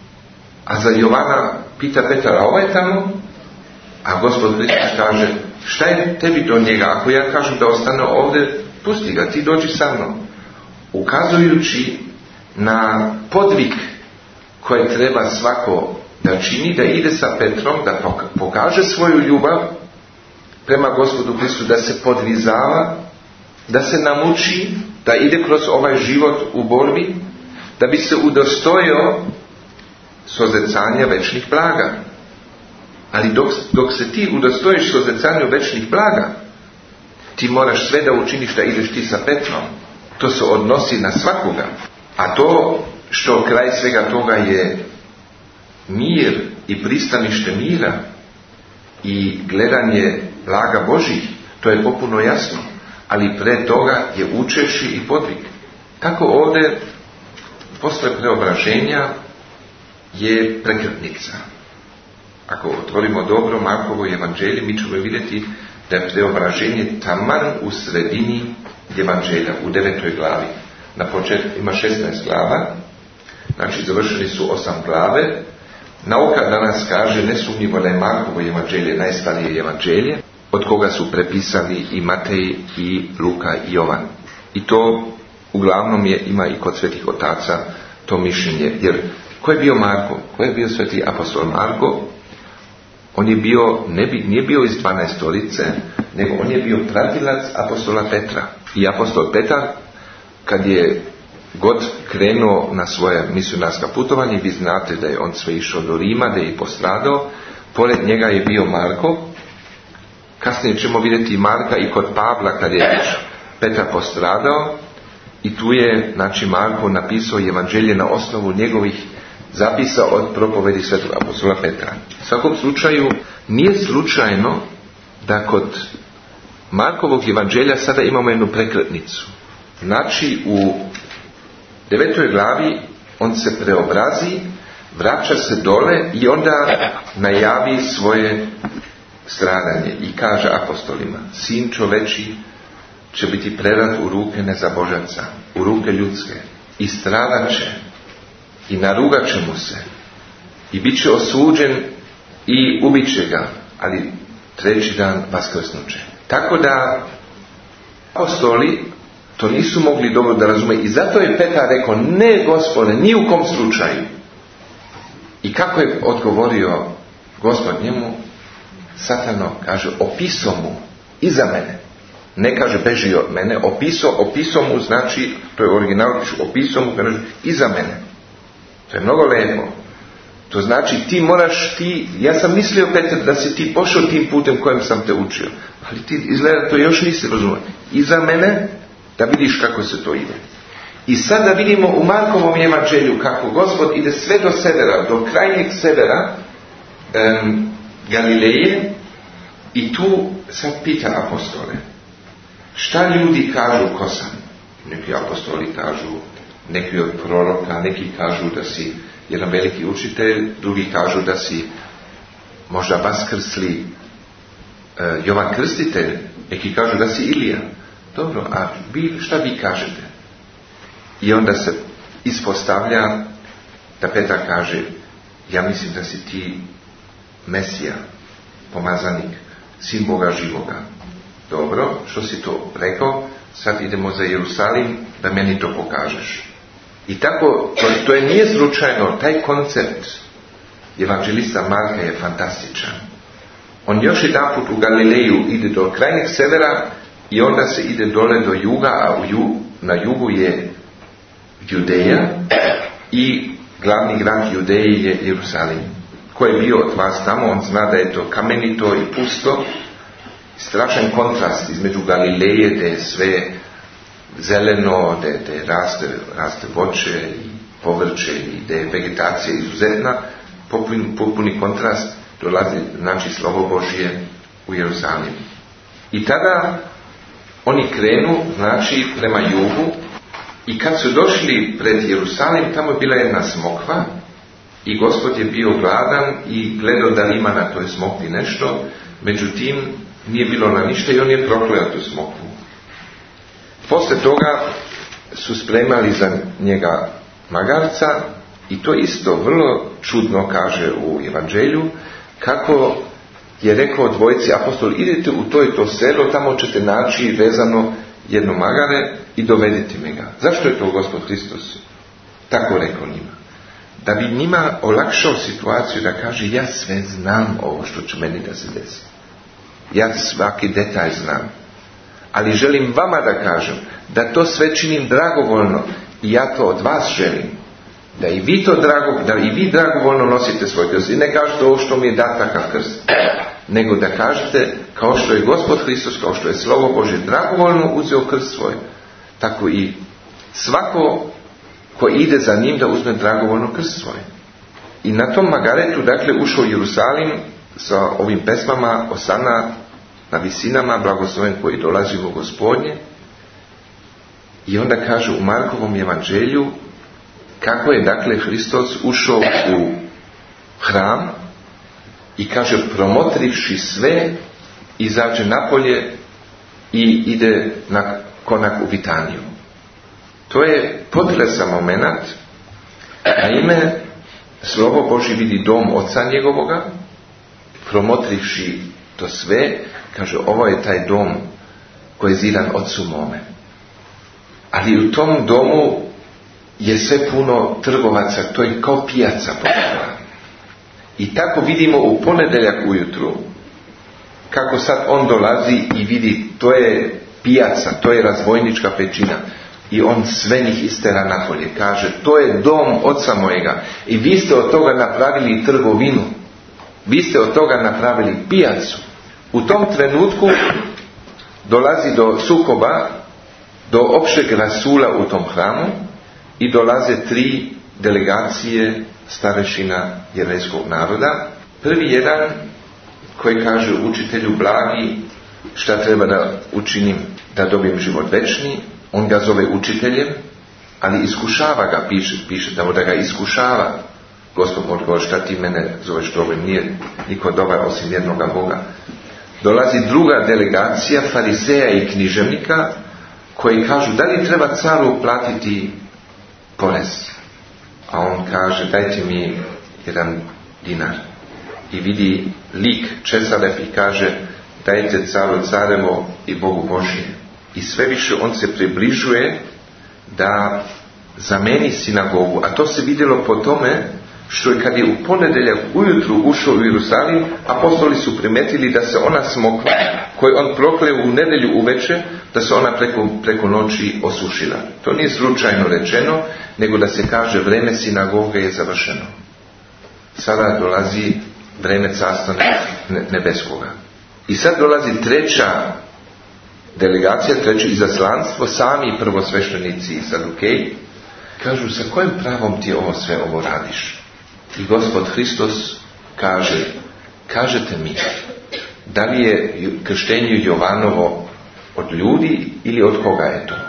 Speaker 3: a za Jovana pita Petar, a ovaj tamo? A Gospod Hristos kaže, šta je tebi do njega? Ako ja kažem da ostane ovdje, pusti ga, ti dođi sa mnom. Ukazujući na podvig koje treba svako da čini, da ide sa Petrom, da pokaže svoju ljubav prema Gospodu Hristu, da se podvizava, da se namuči, da ide kroz ovaj život u borbi, da bi se udostojio sozecanja večnih blaga. Ali dok, dok se ti udostojiš sozecanju večnih blaga, ti moraš sve da učiniš da ideš ti sa Petrom. To se odnosi na svakoga. A to što kraj svega toga je mir i pristanište mira i gledanje blaga Božih, to je potpuno jasno. Ali pre toga je učeši i podvig. Tako ovdje, posle preobraženja, je prekretnica. Ako otvorimo dobro Markovo evanđelje, mi ćemo vidjeti da je preobraženje taman u sredini evanđelja, u devetoj glavi. Na početku ima šesnaest glava, znači završeni su osam glave. Nauka danas kaže nesumnjivo da je Markovo evanđelje najstarije evanđelje, od koga su prepisali i Matej i Luka i Jovan. I to uglavnom je, ima i kod svetih otaca to mišljenje. Jer ko je bio Marko? Ko je bio sveti apostol Marko? On je bio, ne bi, nije bio iz dvanaestorice, nego on je bio pratilac apostola Petra. I apostol Petar, kad je god krenuo na svoje misionarska putovanje, vi znate da je on sve išao do Rima, da je i postradao, pored njega je bio Marko. Kasnije ćemo vidjeti Marka i kod Pavla kad je Petar postradao, i tu je, znači, Marko napisao evanđelje na osnovu njegovih zapisa od propovedi svetog apostola Petra. U svakom slučaju nije slučajno da kod Markovog evanđelja sada imamo jednu prekretnicu. Znači u devetoj glavi on se preobrazi, vraća se dole i onda najavi svoje stradanje i kaže apostolima: sin čoveči će biti predat u ruke nezabožaca, u ruke ljudske, i stradat će i narugat će mu se i bit će osuđen i ubit će ga, ali treći dan vaskrsnuće. Tako da apostoli to nisu mogli dobro da razume i zato je Petar rekao: ne, Gospode, ni u kom slučaju. I kako je odgovorio Gospod njemu? Satano kaže: opiso mu iza mene. Ne kaže beži od mene, opiso, opiso mu znači, to je original, opiso mu kaže iza mene. To je mnogo lijepo. To znači ti moraš, ti, ja sam mislio, Petar, da si ti pošao tim putem kojem sam te učio, ali ti izgleda to još nisi razumio. Iza mene, da vidiš kako se to ide. I sada vidimo u Markovom evanđelju kako Gospod ide sve do severa, do krajnjeg severa um, Galileje, i tu sad pita apostole: šta ljudi kažu ko sam? Neki apostoli kažu, neki od proroka, neki kažu da si jedan veliki učitelj, drugi kažu da si možda vaskrsli uh, Jovan Krstitelj, neki kažu da si Ilija. Dobro, a vi, šta vi kažete? I onda se ispostavlja da Petar kaže: ja mislim da si ti Mesija, pomazanik, sin Boga živoga. Dobro, što si to rekao, sad idemo za Jerusalim da meni to pokažeš. I tako, to, to je nije slučajno, taj koncept evanđelista Marka je fantastičan. On još jedan put u Galileju ide do krajnjeg severa i onda se ide dole do juga, a u ju, na jugu je Judeja i glavni grad Judeje je Jerusalim. Ko je bio od vas tamo, on zna da je to kamenito i pusto. Strašan kontrast između Galileje, gdje je sve zeleno, gdje, gdje raste, raste voće i povrće i gdje je vegetacija izuzetna. Popuni, popuni kontrast dolazi, znači, slovo Božje u Jerusalim. I tada oni krenu, znači, prema jugu, i kad su došli pred Jerusalim, tamo je bila jedna smokva i Gospod je bio gladan i gledao da ima na toj smokvi nešto, međutim nije bilo na ništa i on je prokleo tu smokvu. Poslije toga su spremali za njega magarca i to isto vrlo čudno kaže u evanđelju, kako je rekao dvojici apostoli: idete u to i to selo, tamo ćete naći vezano jedno magare i dovedite mi ga. Zašto je to Gospod Hristos tako rekao njima? Da bi njima olakšao situaciju, da kaže: ja sve znam ovo što će meni da se desi. Ja svaki detalj znam. Ali želim vama da kažem da to sve činim dragovoljno i ja to od vas želim. Da i vi to drago, da i vi dragovoljno nosite svoj krst. I ne kažete ovo što mi je dat takav krst. Nego da kažete, kao što je Gospod Hristos, kao što je Slovo Božje dragovoljno uzeo krst svoj, tako i svako ko ide za njim da uzme dragovoljno krst svoj. I na tom magaretu, dakle, ušao u Jerusalim sa ovim pesmama Osana na visinama, blagosloven koji dolazi u Gospodnje. I onda kaže u Markovom evanđelju kako je, dakle, Hristos ušao u hram i kaže, promotrivši sve, izađe napolje i ide na konak u Vitaniju. To je potresan moment. Naime, Slovo Božje vidi dom oca njegovoga, promotrivši to sve, kaže, ovo je taj dom koji je zidan ocu mome. Ali u tom domu je sve puno trgovaca, to je kao pijaca postala. I tako vidimo u ponedjeljak ujutru, kako sad on dolazi i vidi, to je pijaca, to je razbojnička pećina. I on sve njih istera napolje. Kaže, to je dom oca mojega. I vi ste od toga napravili trgovinu. Vi ste od toga napravili pijacu. U tom trenutku dolazi do sukoba, do opšteg rasula u tom hramu i dolaze tri delegacije starešina jevrejskog naroda. Prvi jedan koji kaže učitelju blagi, šta treba da učinim da dobijem život večni. On ga zove učiteljem, ali iskušava ga, piše, piše tamo da ga iskušava. Gospod mu odgovori, šta ti mene zoveš dobrim, nije niko dobar osim jednoga Boga. Dolazi druga delegacija fariseja i književnika koji kažu, da li treba caru platiti porez? A on kaže, dajte mi jedan dinar. I vidi lik Česarev i kaže, dajte caru carevo i Bogu Božje. I sve više on se približuje da zameni sinagogu. A to se vidjelo po tome što je kad je u ponedjeljak ujutru ušao u Jerusalim, apostoli su primetili da se ona smokva koju on prokleo u nedjelju uveče, da se ona preko, preko noći osušila. To nije slučajno rečeno, nego da se kaže vreme sinagoge je završeno. Sada dolazi vreme carstva nebeskoga. I sad dolazi treća delegacija, treće izaslanstvo, sami prvosveštenici i Sadukeji, kažu, sa kojim pravom ti ovo sve ovo radiš? I Gospod Hristos kaže, kažete mi, da li je krštenje Jovanovo od ljudi ili od koga je to?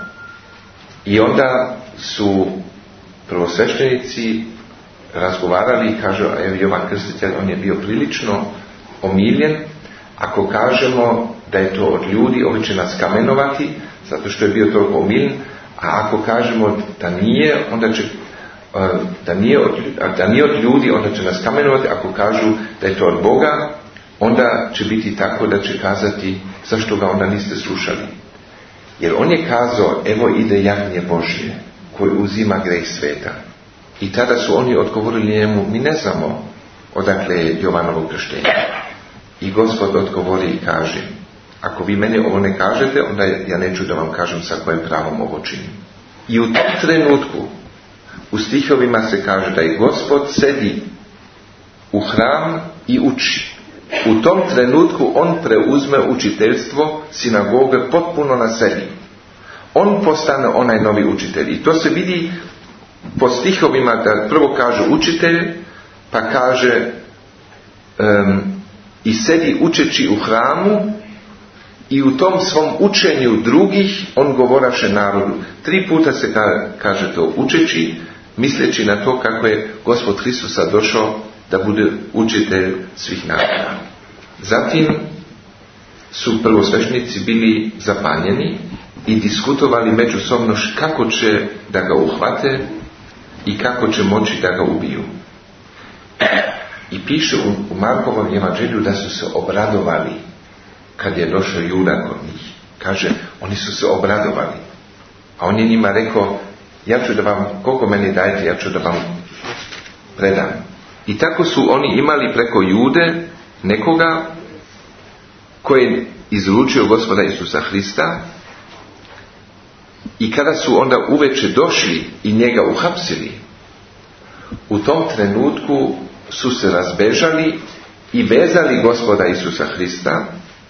Speaker 3: I onda su prvosveštenici razgovarali i kažu, evo Jovan Krstitelj, on je bio prilično omiljen. Ako kažemo da je to od ljudi, ovi će nas kamenovati, zato što je bio toliko omiljen, a ako kažemo da nije, onda će, da nije od, da nije od ljudi, onda će nas kamenovati. Ako kažu da je to od Boga, onda će biti tako da će kazati, zašto ga onda niste slušali? Jer on je kazao, evo ide jagnje Božje, koji uzima greh sveta. I tada su oni odgovorili njemu, mi ne znamo odakle je Jovanovo krštenje. I Gospod odgovori i kaže, ako vi meni ovo ne kažete, onda ja neću da vam kažem sa kojim pravom ovo činim. I u tom trenutku u stihovima se kaže da je Gospod sedi u hram i uči. U tom trenutku on preuzme učiteljstvo sinagoge potpuno na sebi. On postane onaj novi učitelj. I to se vidi po stihovima da prvo kaže učitelj, pa kaže um, i sedi učeći u hramu i u tom svom učenju drugih on govoraše narodu. Tri puta se kaže to učeći, misleći na to kako je Gospod Hristusa došao da bude učitelj svih naroda. Zatim su prvosveštenici bili zapanjeni i diskutovali međusobno kako će da ga uhvate i kako će moći da ga ubiju. I piše u, u Markovom evanđelju da su se obradovali kad je došao Juda kod njih. Kaže, oni su se obradovali. A on je njima rekao, ja ću da vam, koliko meni dajte, ja ću da vam predam. I tako su oni imali preko Jude nekoga koji je izručio Gospoda Isusa Hrista. I kada su onda uveče došli i njega uhapsili, u tom trenutku su se razbežali i vezali Gospoda Isusa Hrista.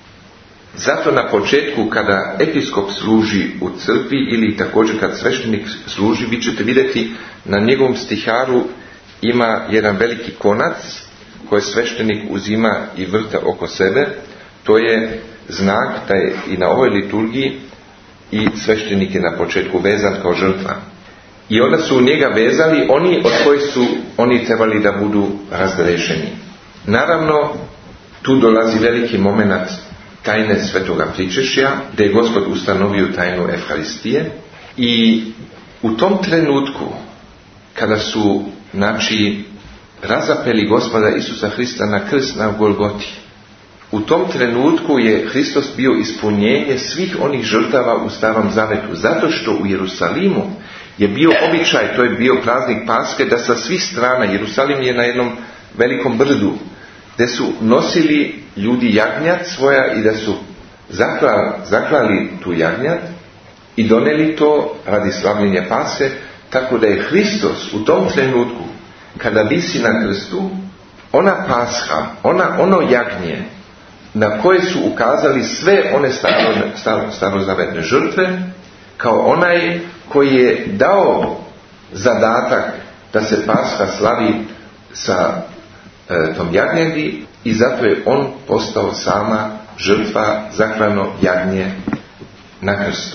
Speaker 3: Zato na početku kada episkop služi u crkvi ili također kad sveštenik služi, vi ćete vidjeti na njegovom stiharu ima jedan veliki konac koji sveštenik uzima i vrta oko sebe. To je znak da je i na ovoj liturgiji i sveštenik je na početku vezan kao žrtva. I onda su u njega vezali oni od kojih su oni trebali da budu razgrešeni. Naravno, tu dolazi veliki moment tajne svetoga pričešća, gdje je Gospod ustanovio tajnu Evharistije. I u tom trenutku, kada su, znači, razapeli Gospoda Isusa Hrista na krst na Golgoti, u tom trenutku je Hristos bio ispunjenje svih onih žrtava u Starom Zavetu, zato što u Jerusalimu je bio običaj, to je bio praznik Paske, da sa svih strana, Jerusalim je na jednom velikom brdu, gdje su nosili ljudi jagnjad svoja i da su zaklali, zaklali tu jagnjad i doneli to radi slavljenja Pase, tako da je Hristos u tom trenutku, kada visi na krstu, ona Pasha, ona, ono jagnje, na koje su ukazali sve one staro, staro, starozavetne žrtve, kao onaj koji je dao zadatak da se Pasha slavi sa e, tom jagnjedi, i zato je on postao sama žrtva, zaklano jagnje na krstu.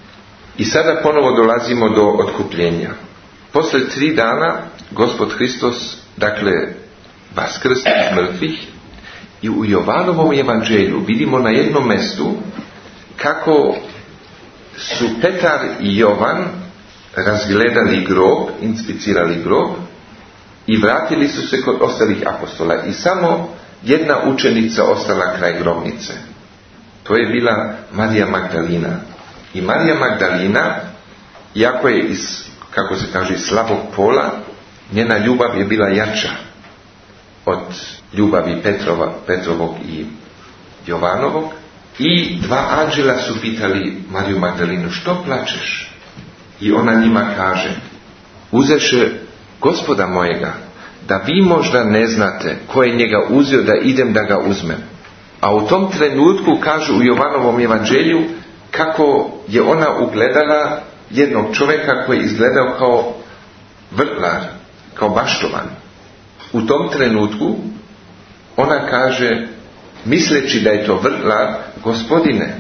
Speaker 3: I sada ponovo dolazimo do otkupljenja. Poslije tri dana Gospod Hristos, dakle, vaskrsti iz mrtvih, i u Jovanovom evanđelju vidimo na jednom mjestu kako su Petar i Jovan razgledali grob, inspicirali grob i vratili su se kod ostalih apostola i samo jedna učenica ostala kraj grobnice. To je bila Marija Magdalina. I Marija Magdalina, iako je iz, kako se kaže, iz slabog pola, njena ljubav je bila jača od ljubavi Petrova, Petrovog i Jovanovog. I dva anđela su pitali Mariju Magdalinu, što plačeš? I ona njima kaže, uzeše Gospoda mojega, da vi možda ne znate ko je njega uzeo, da idem da ga uzmem. A u tom trenutku kažu u Jovanovom evanđelju kako je ona ugledala jednog čovjeka koji je izgledao kao vrtlar, kao baštovan. U tom trenutku ona kaže, misleći da je to vrtlar, Gospodine,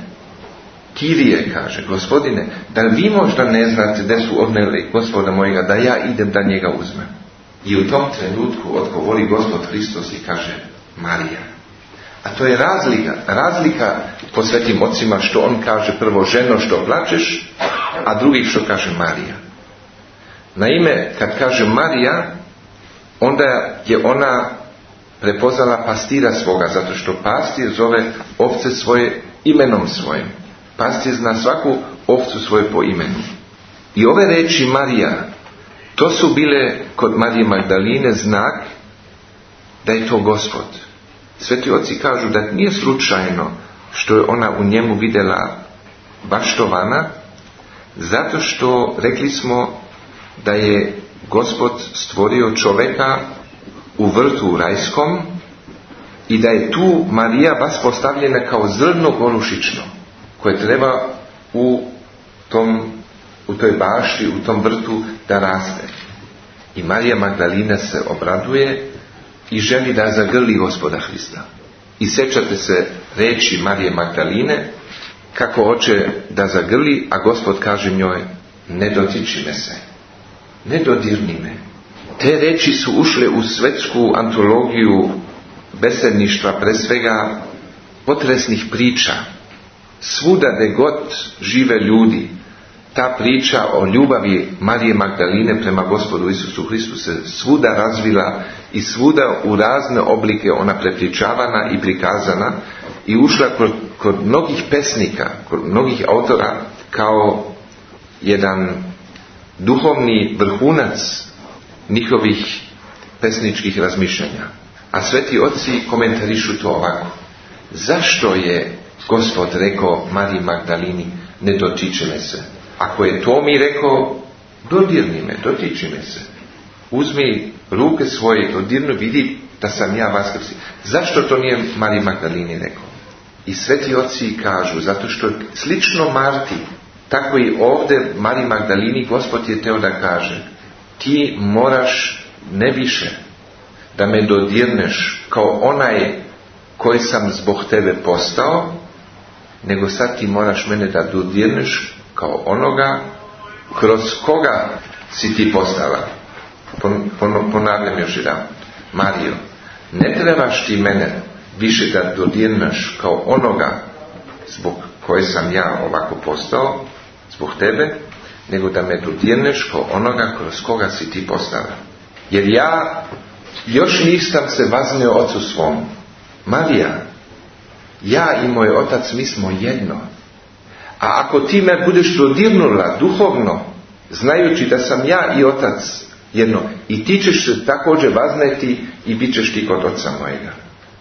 Speaker 3: Kirije, kaže, Gospodine, da vi možda ne znate da su odneli Gospoda mojega, da ja idem da njega uzmem. I u tom trenutku odgovori Gospod Hristos i kaže, Marija. A to je razlika, razlika po svetim ocima, što on kaže prvo, ženo, što plačeš, a drugi što kaže Marija. Naime, kad kaže Marija, onda je ona prepoznala pastira svoga, zato što pastir zove ovce svoje imenom svojim. Pastir zna svaku ovcu svoju po imenu. I ove reči Marija, to su bile kod Marije Magdaline znak da je to Gospod. Sveti oci kažu da nije slučajno što je ona u njemu vidjela baštovana, zato što rekli smo da je Gospod stvorio čovjeka u vrtu rajskom i da je tu Marija vas postavljena kao zrno golušično koje treba u tom, u toj bašti, u tom vrtu da raste. I Marija Magdalina se obraduje i želi da zagrli Gospoda Hrista. I sjećate se reči Marije Magdaline kako hoće da zagrli, a Gospod kaže njoj, ne dotiči me se, ne dodirni me. Te reči su ušle u svetsku antologiju besedništva, pre svega potresnih priča. Svuda gdje god žive ljudi, ta priča o ljubavi Marije Magdaline prema Gospodu Isusu Hristu se svuda razvila i svuda u razne oblike ona prepričavana i prikazana i ušla kod, kod mnogih pesnika, kod mnogih autora kao jedan duhovni vrhunac njihovih pesničkih razmišljanja. A sveti oci komentarišu to ovako. Zašto je Gospod rekao Mariji Magdalini, ne dotiče me se? Ako je to mi rekao, dodirni me, dotiči me se. uzmi ruke svoje, dodirnu, vidi da sam ja vaskrsi. Zašto to nije Mariji Magdalini rekao? I sveti oci kažu, zato što slično Marti, tako i ovdje Mariji Magdalini Gospod je teo da kaže, ti moraš ne više da me dodirneš kao onaj koji sam zbog tebe postao, nego sad ti moraš mene da dodirneš kao onoga kroz koga si ti postala. Ponavljam još jedan. Marijo, ne trebaš ti mene više da dodirneš kao onoga zbog koje sam ja ovako postao, zbog tebe, nego da me dodirneš kao onoga kroz koga si ti postala. Jer ja još nisam se vaznio ocu svom. Marija, ja i moj otac, mi smo jedno. A ako ti me budeš dodirnula duhovno, znajući da sam ja i otac jedno, i ti ćeš se također vazneti i bit ćeš ti kod oca mojega.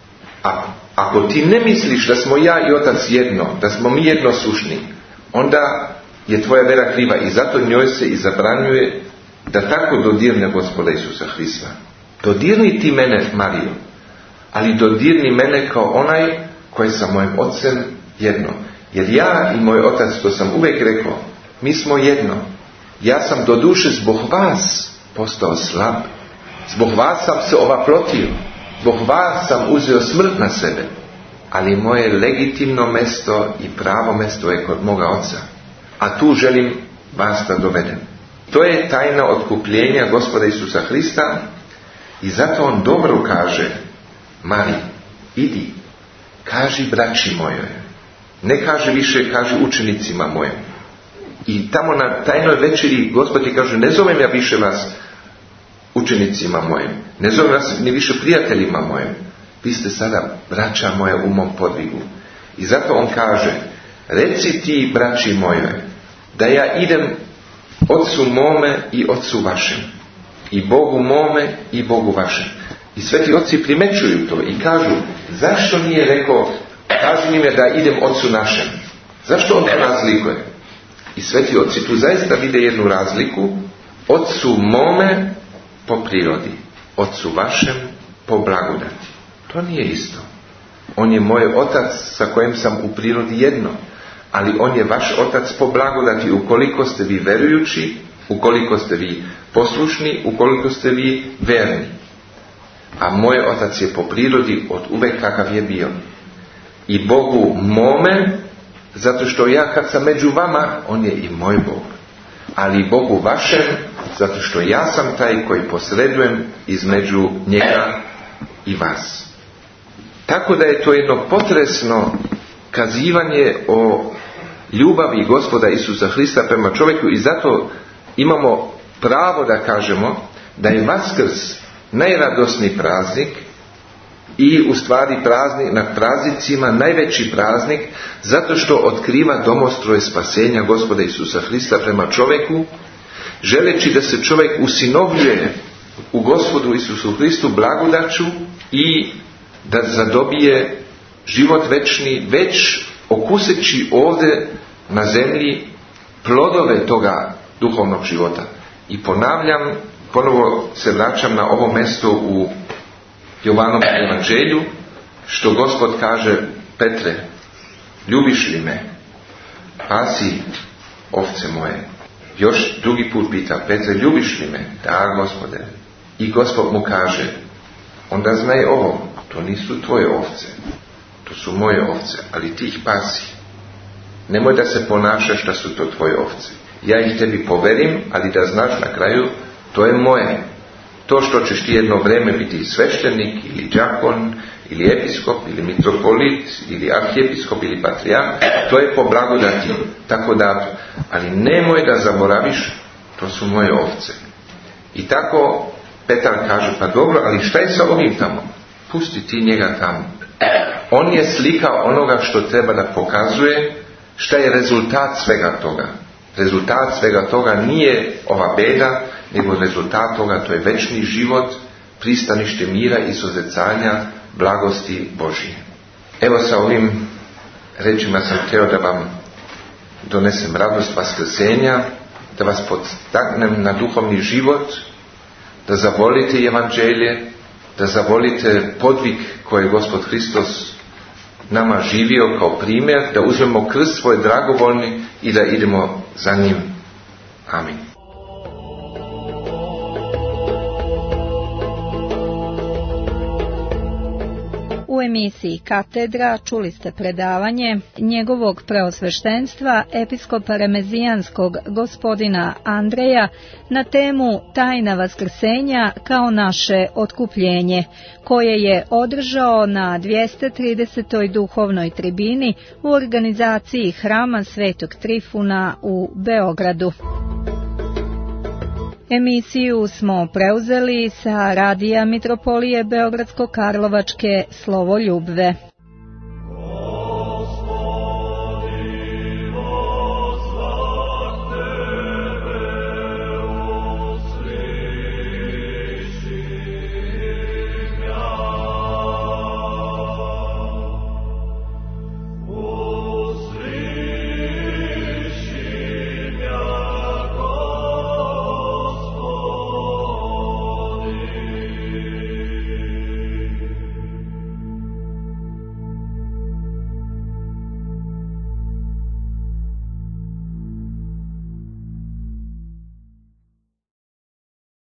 Speaker 3: A ako ti ne misliš da smo ja i otac jedno, da smo mi jedno sušni, onda je tvoja vera kriva i zato njoj se i zabranjuje da tako dodirne Gospoda Isusa Hrista. Dodirni ti mene, Marijo, ali dodirni mene kao onaj koji sa mojim ocem jedno. Jer ja i moj otac, to sam uvijek rekao, mi smo jedno. Ja sam do duše zbog vas postao slab. Zbog vas sam se ovaplotio. Zbog vas sam uzeo smrt na sebe. Ali moje legitimno mesto i pravo mesto je kod moga oca. A tu želim vas da dovedem. To je tajna otkupljenja Gospoda Isusa Hrista i zato on dobro kaže, Mari, idi, kaži braći mojoj. Ne kaže više, kaže učenicima mojim. I tamo na tajnoj večeri Gospod ti kaže, ne zovem ja više vas učenicima mojim. Ne zovem vas ni više prijateljima mojim. Vi ste sada braća moja u mom podvigu. I zato on kaže, reci ti braći mojoj, da ja idem ocu mome i ocu vašem. I Bogu mome i Bogu vašem. I sveti oci primećuju to i kažu, zašto nije rekao, kaži mi da idem ocu našem. Zašto on razlikuje? I sveti oci tu zaista vide jednu razliku. Ocu mome po prirodi, ocu vašem po blagodati. To nije isto. On je moj otac sa kojim sam u prirodi jedno, ali on je vaš otac po blagodati ukoliko ste vi verujući, ukoliko ste vi poslušni, ukoliko ste vi verni. A moj otac je po prirodi od uvek kakav je bio. I Bogu mome, zato što ja kad sam među vama, on je i moj Bog. Ali Bogu vašem, zato što ja sam taj koji posredujem između njega i vas. Tako da je to jedno potresno kazivanje o ljubavi Gospoda Isusa Hrista prema čovjeku i zato imamo pravo da kažemo da je Vaskrs najradosniji praznik i u stvari praznik nad praznicima najveći praznik zato što otkriva domostroj spasenja Gospoda Isusa Hrista prema čovjeku, želeći da se čovjek usinovljuje u Gospodu Isusu Hristu blagodaću i da zadobije život večni, već okuseći ovdje na zemlji plodove toga duhovnog života. I ponavljam, ponovo se vraćam na ovo mjesto u Jovanom evanđelju, što Gospod kaže, Petre, ljubiš li me? Pasi ovce moje. Još drugi put pita, Petre, ljubiš li me? Da, Gospode. I Gospod mu kaže, onda znaj ovo, to nisu tvoje ovce, to su moje ovce, ali ti ih pasi. Nemoj da se ponašaš da su to tvoje ovce. Ja ih tebi poverim, ali da znaš na kraju, to je moje. To što ćeš ti jedno vrijeme biti sveštenik ili đakon ili episkop ili mitropolit ili arhijepiskop ili patrijarh, to je po blagodati. Tako da, ali nemoj da zaboraviš, to su moje ovce. I tako Petar kaže, pa dobro, ali šta je sa ovim tamo? Pusti ti njega tamo. On je slika onoga što treba da pokazuje šta je rezultat svega toga. Rezultat svega toga nije ova beda, nego rezultat toga to je večni život, pristanište mira i suzecanja blagosti Božije. Evo sa ovim rečima sam htio da vam donesem radost vaskrsenja, da vas podstaknem na duhovni život, da zavolite evanđelje, da zavolite podvig koji je Gospod Hristos nama živio kao primjer, da uzmemo krst svoj dragovoljni i da idemo za njim. Amin.
Speaker 2: U emisiji Katedra čuli ste predavanje njegovog preosveštenstva episkopa remezijanskog gospodina Andreja na temu Tajna vaskrsenja kao naše otkupljenje, koje je održao na dvjesto tridesetoj duhovnoj tribini u organizaciji Hrama Svetog Trifuna u Beogradu. Emisiju smo preuzeli sa radija Mitropolije Beogradsko-Karlovačke Slovoljubve.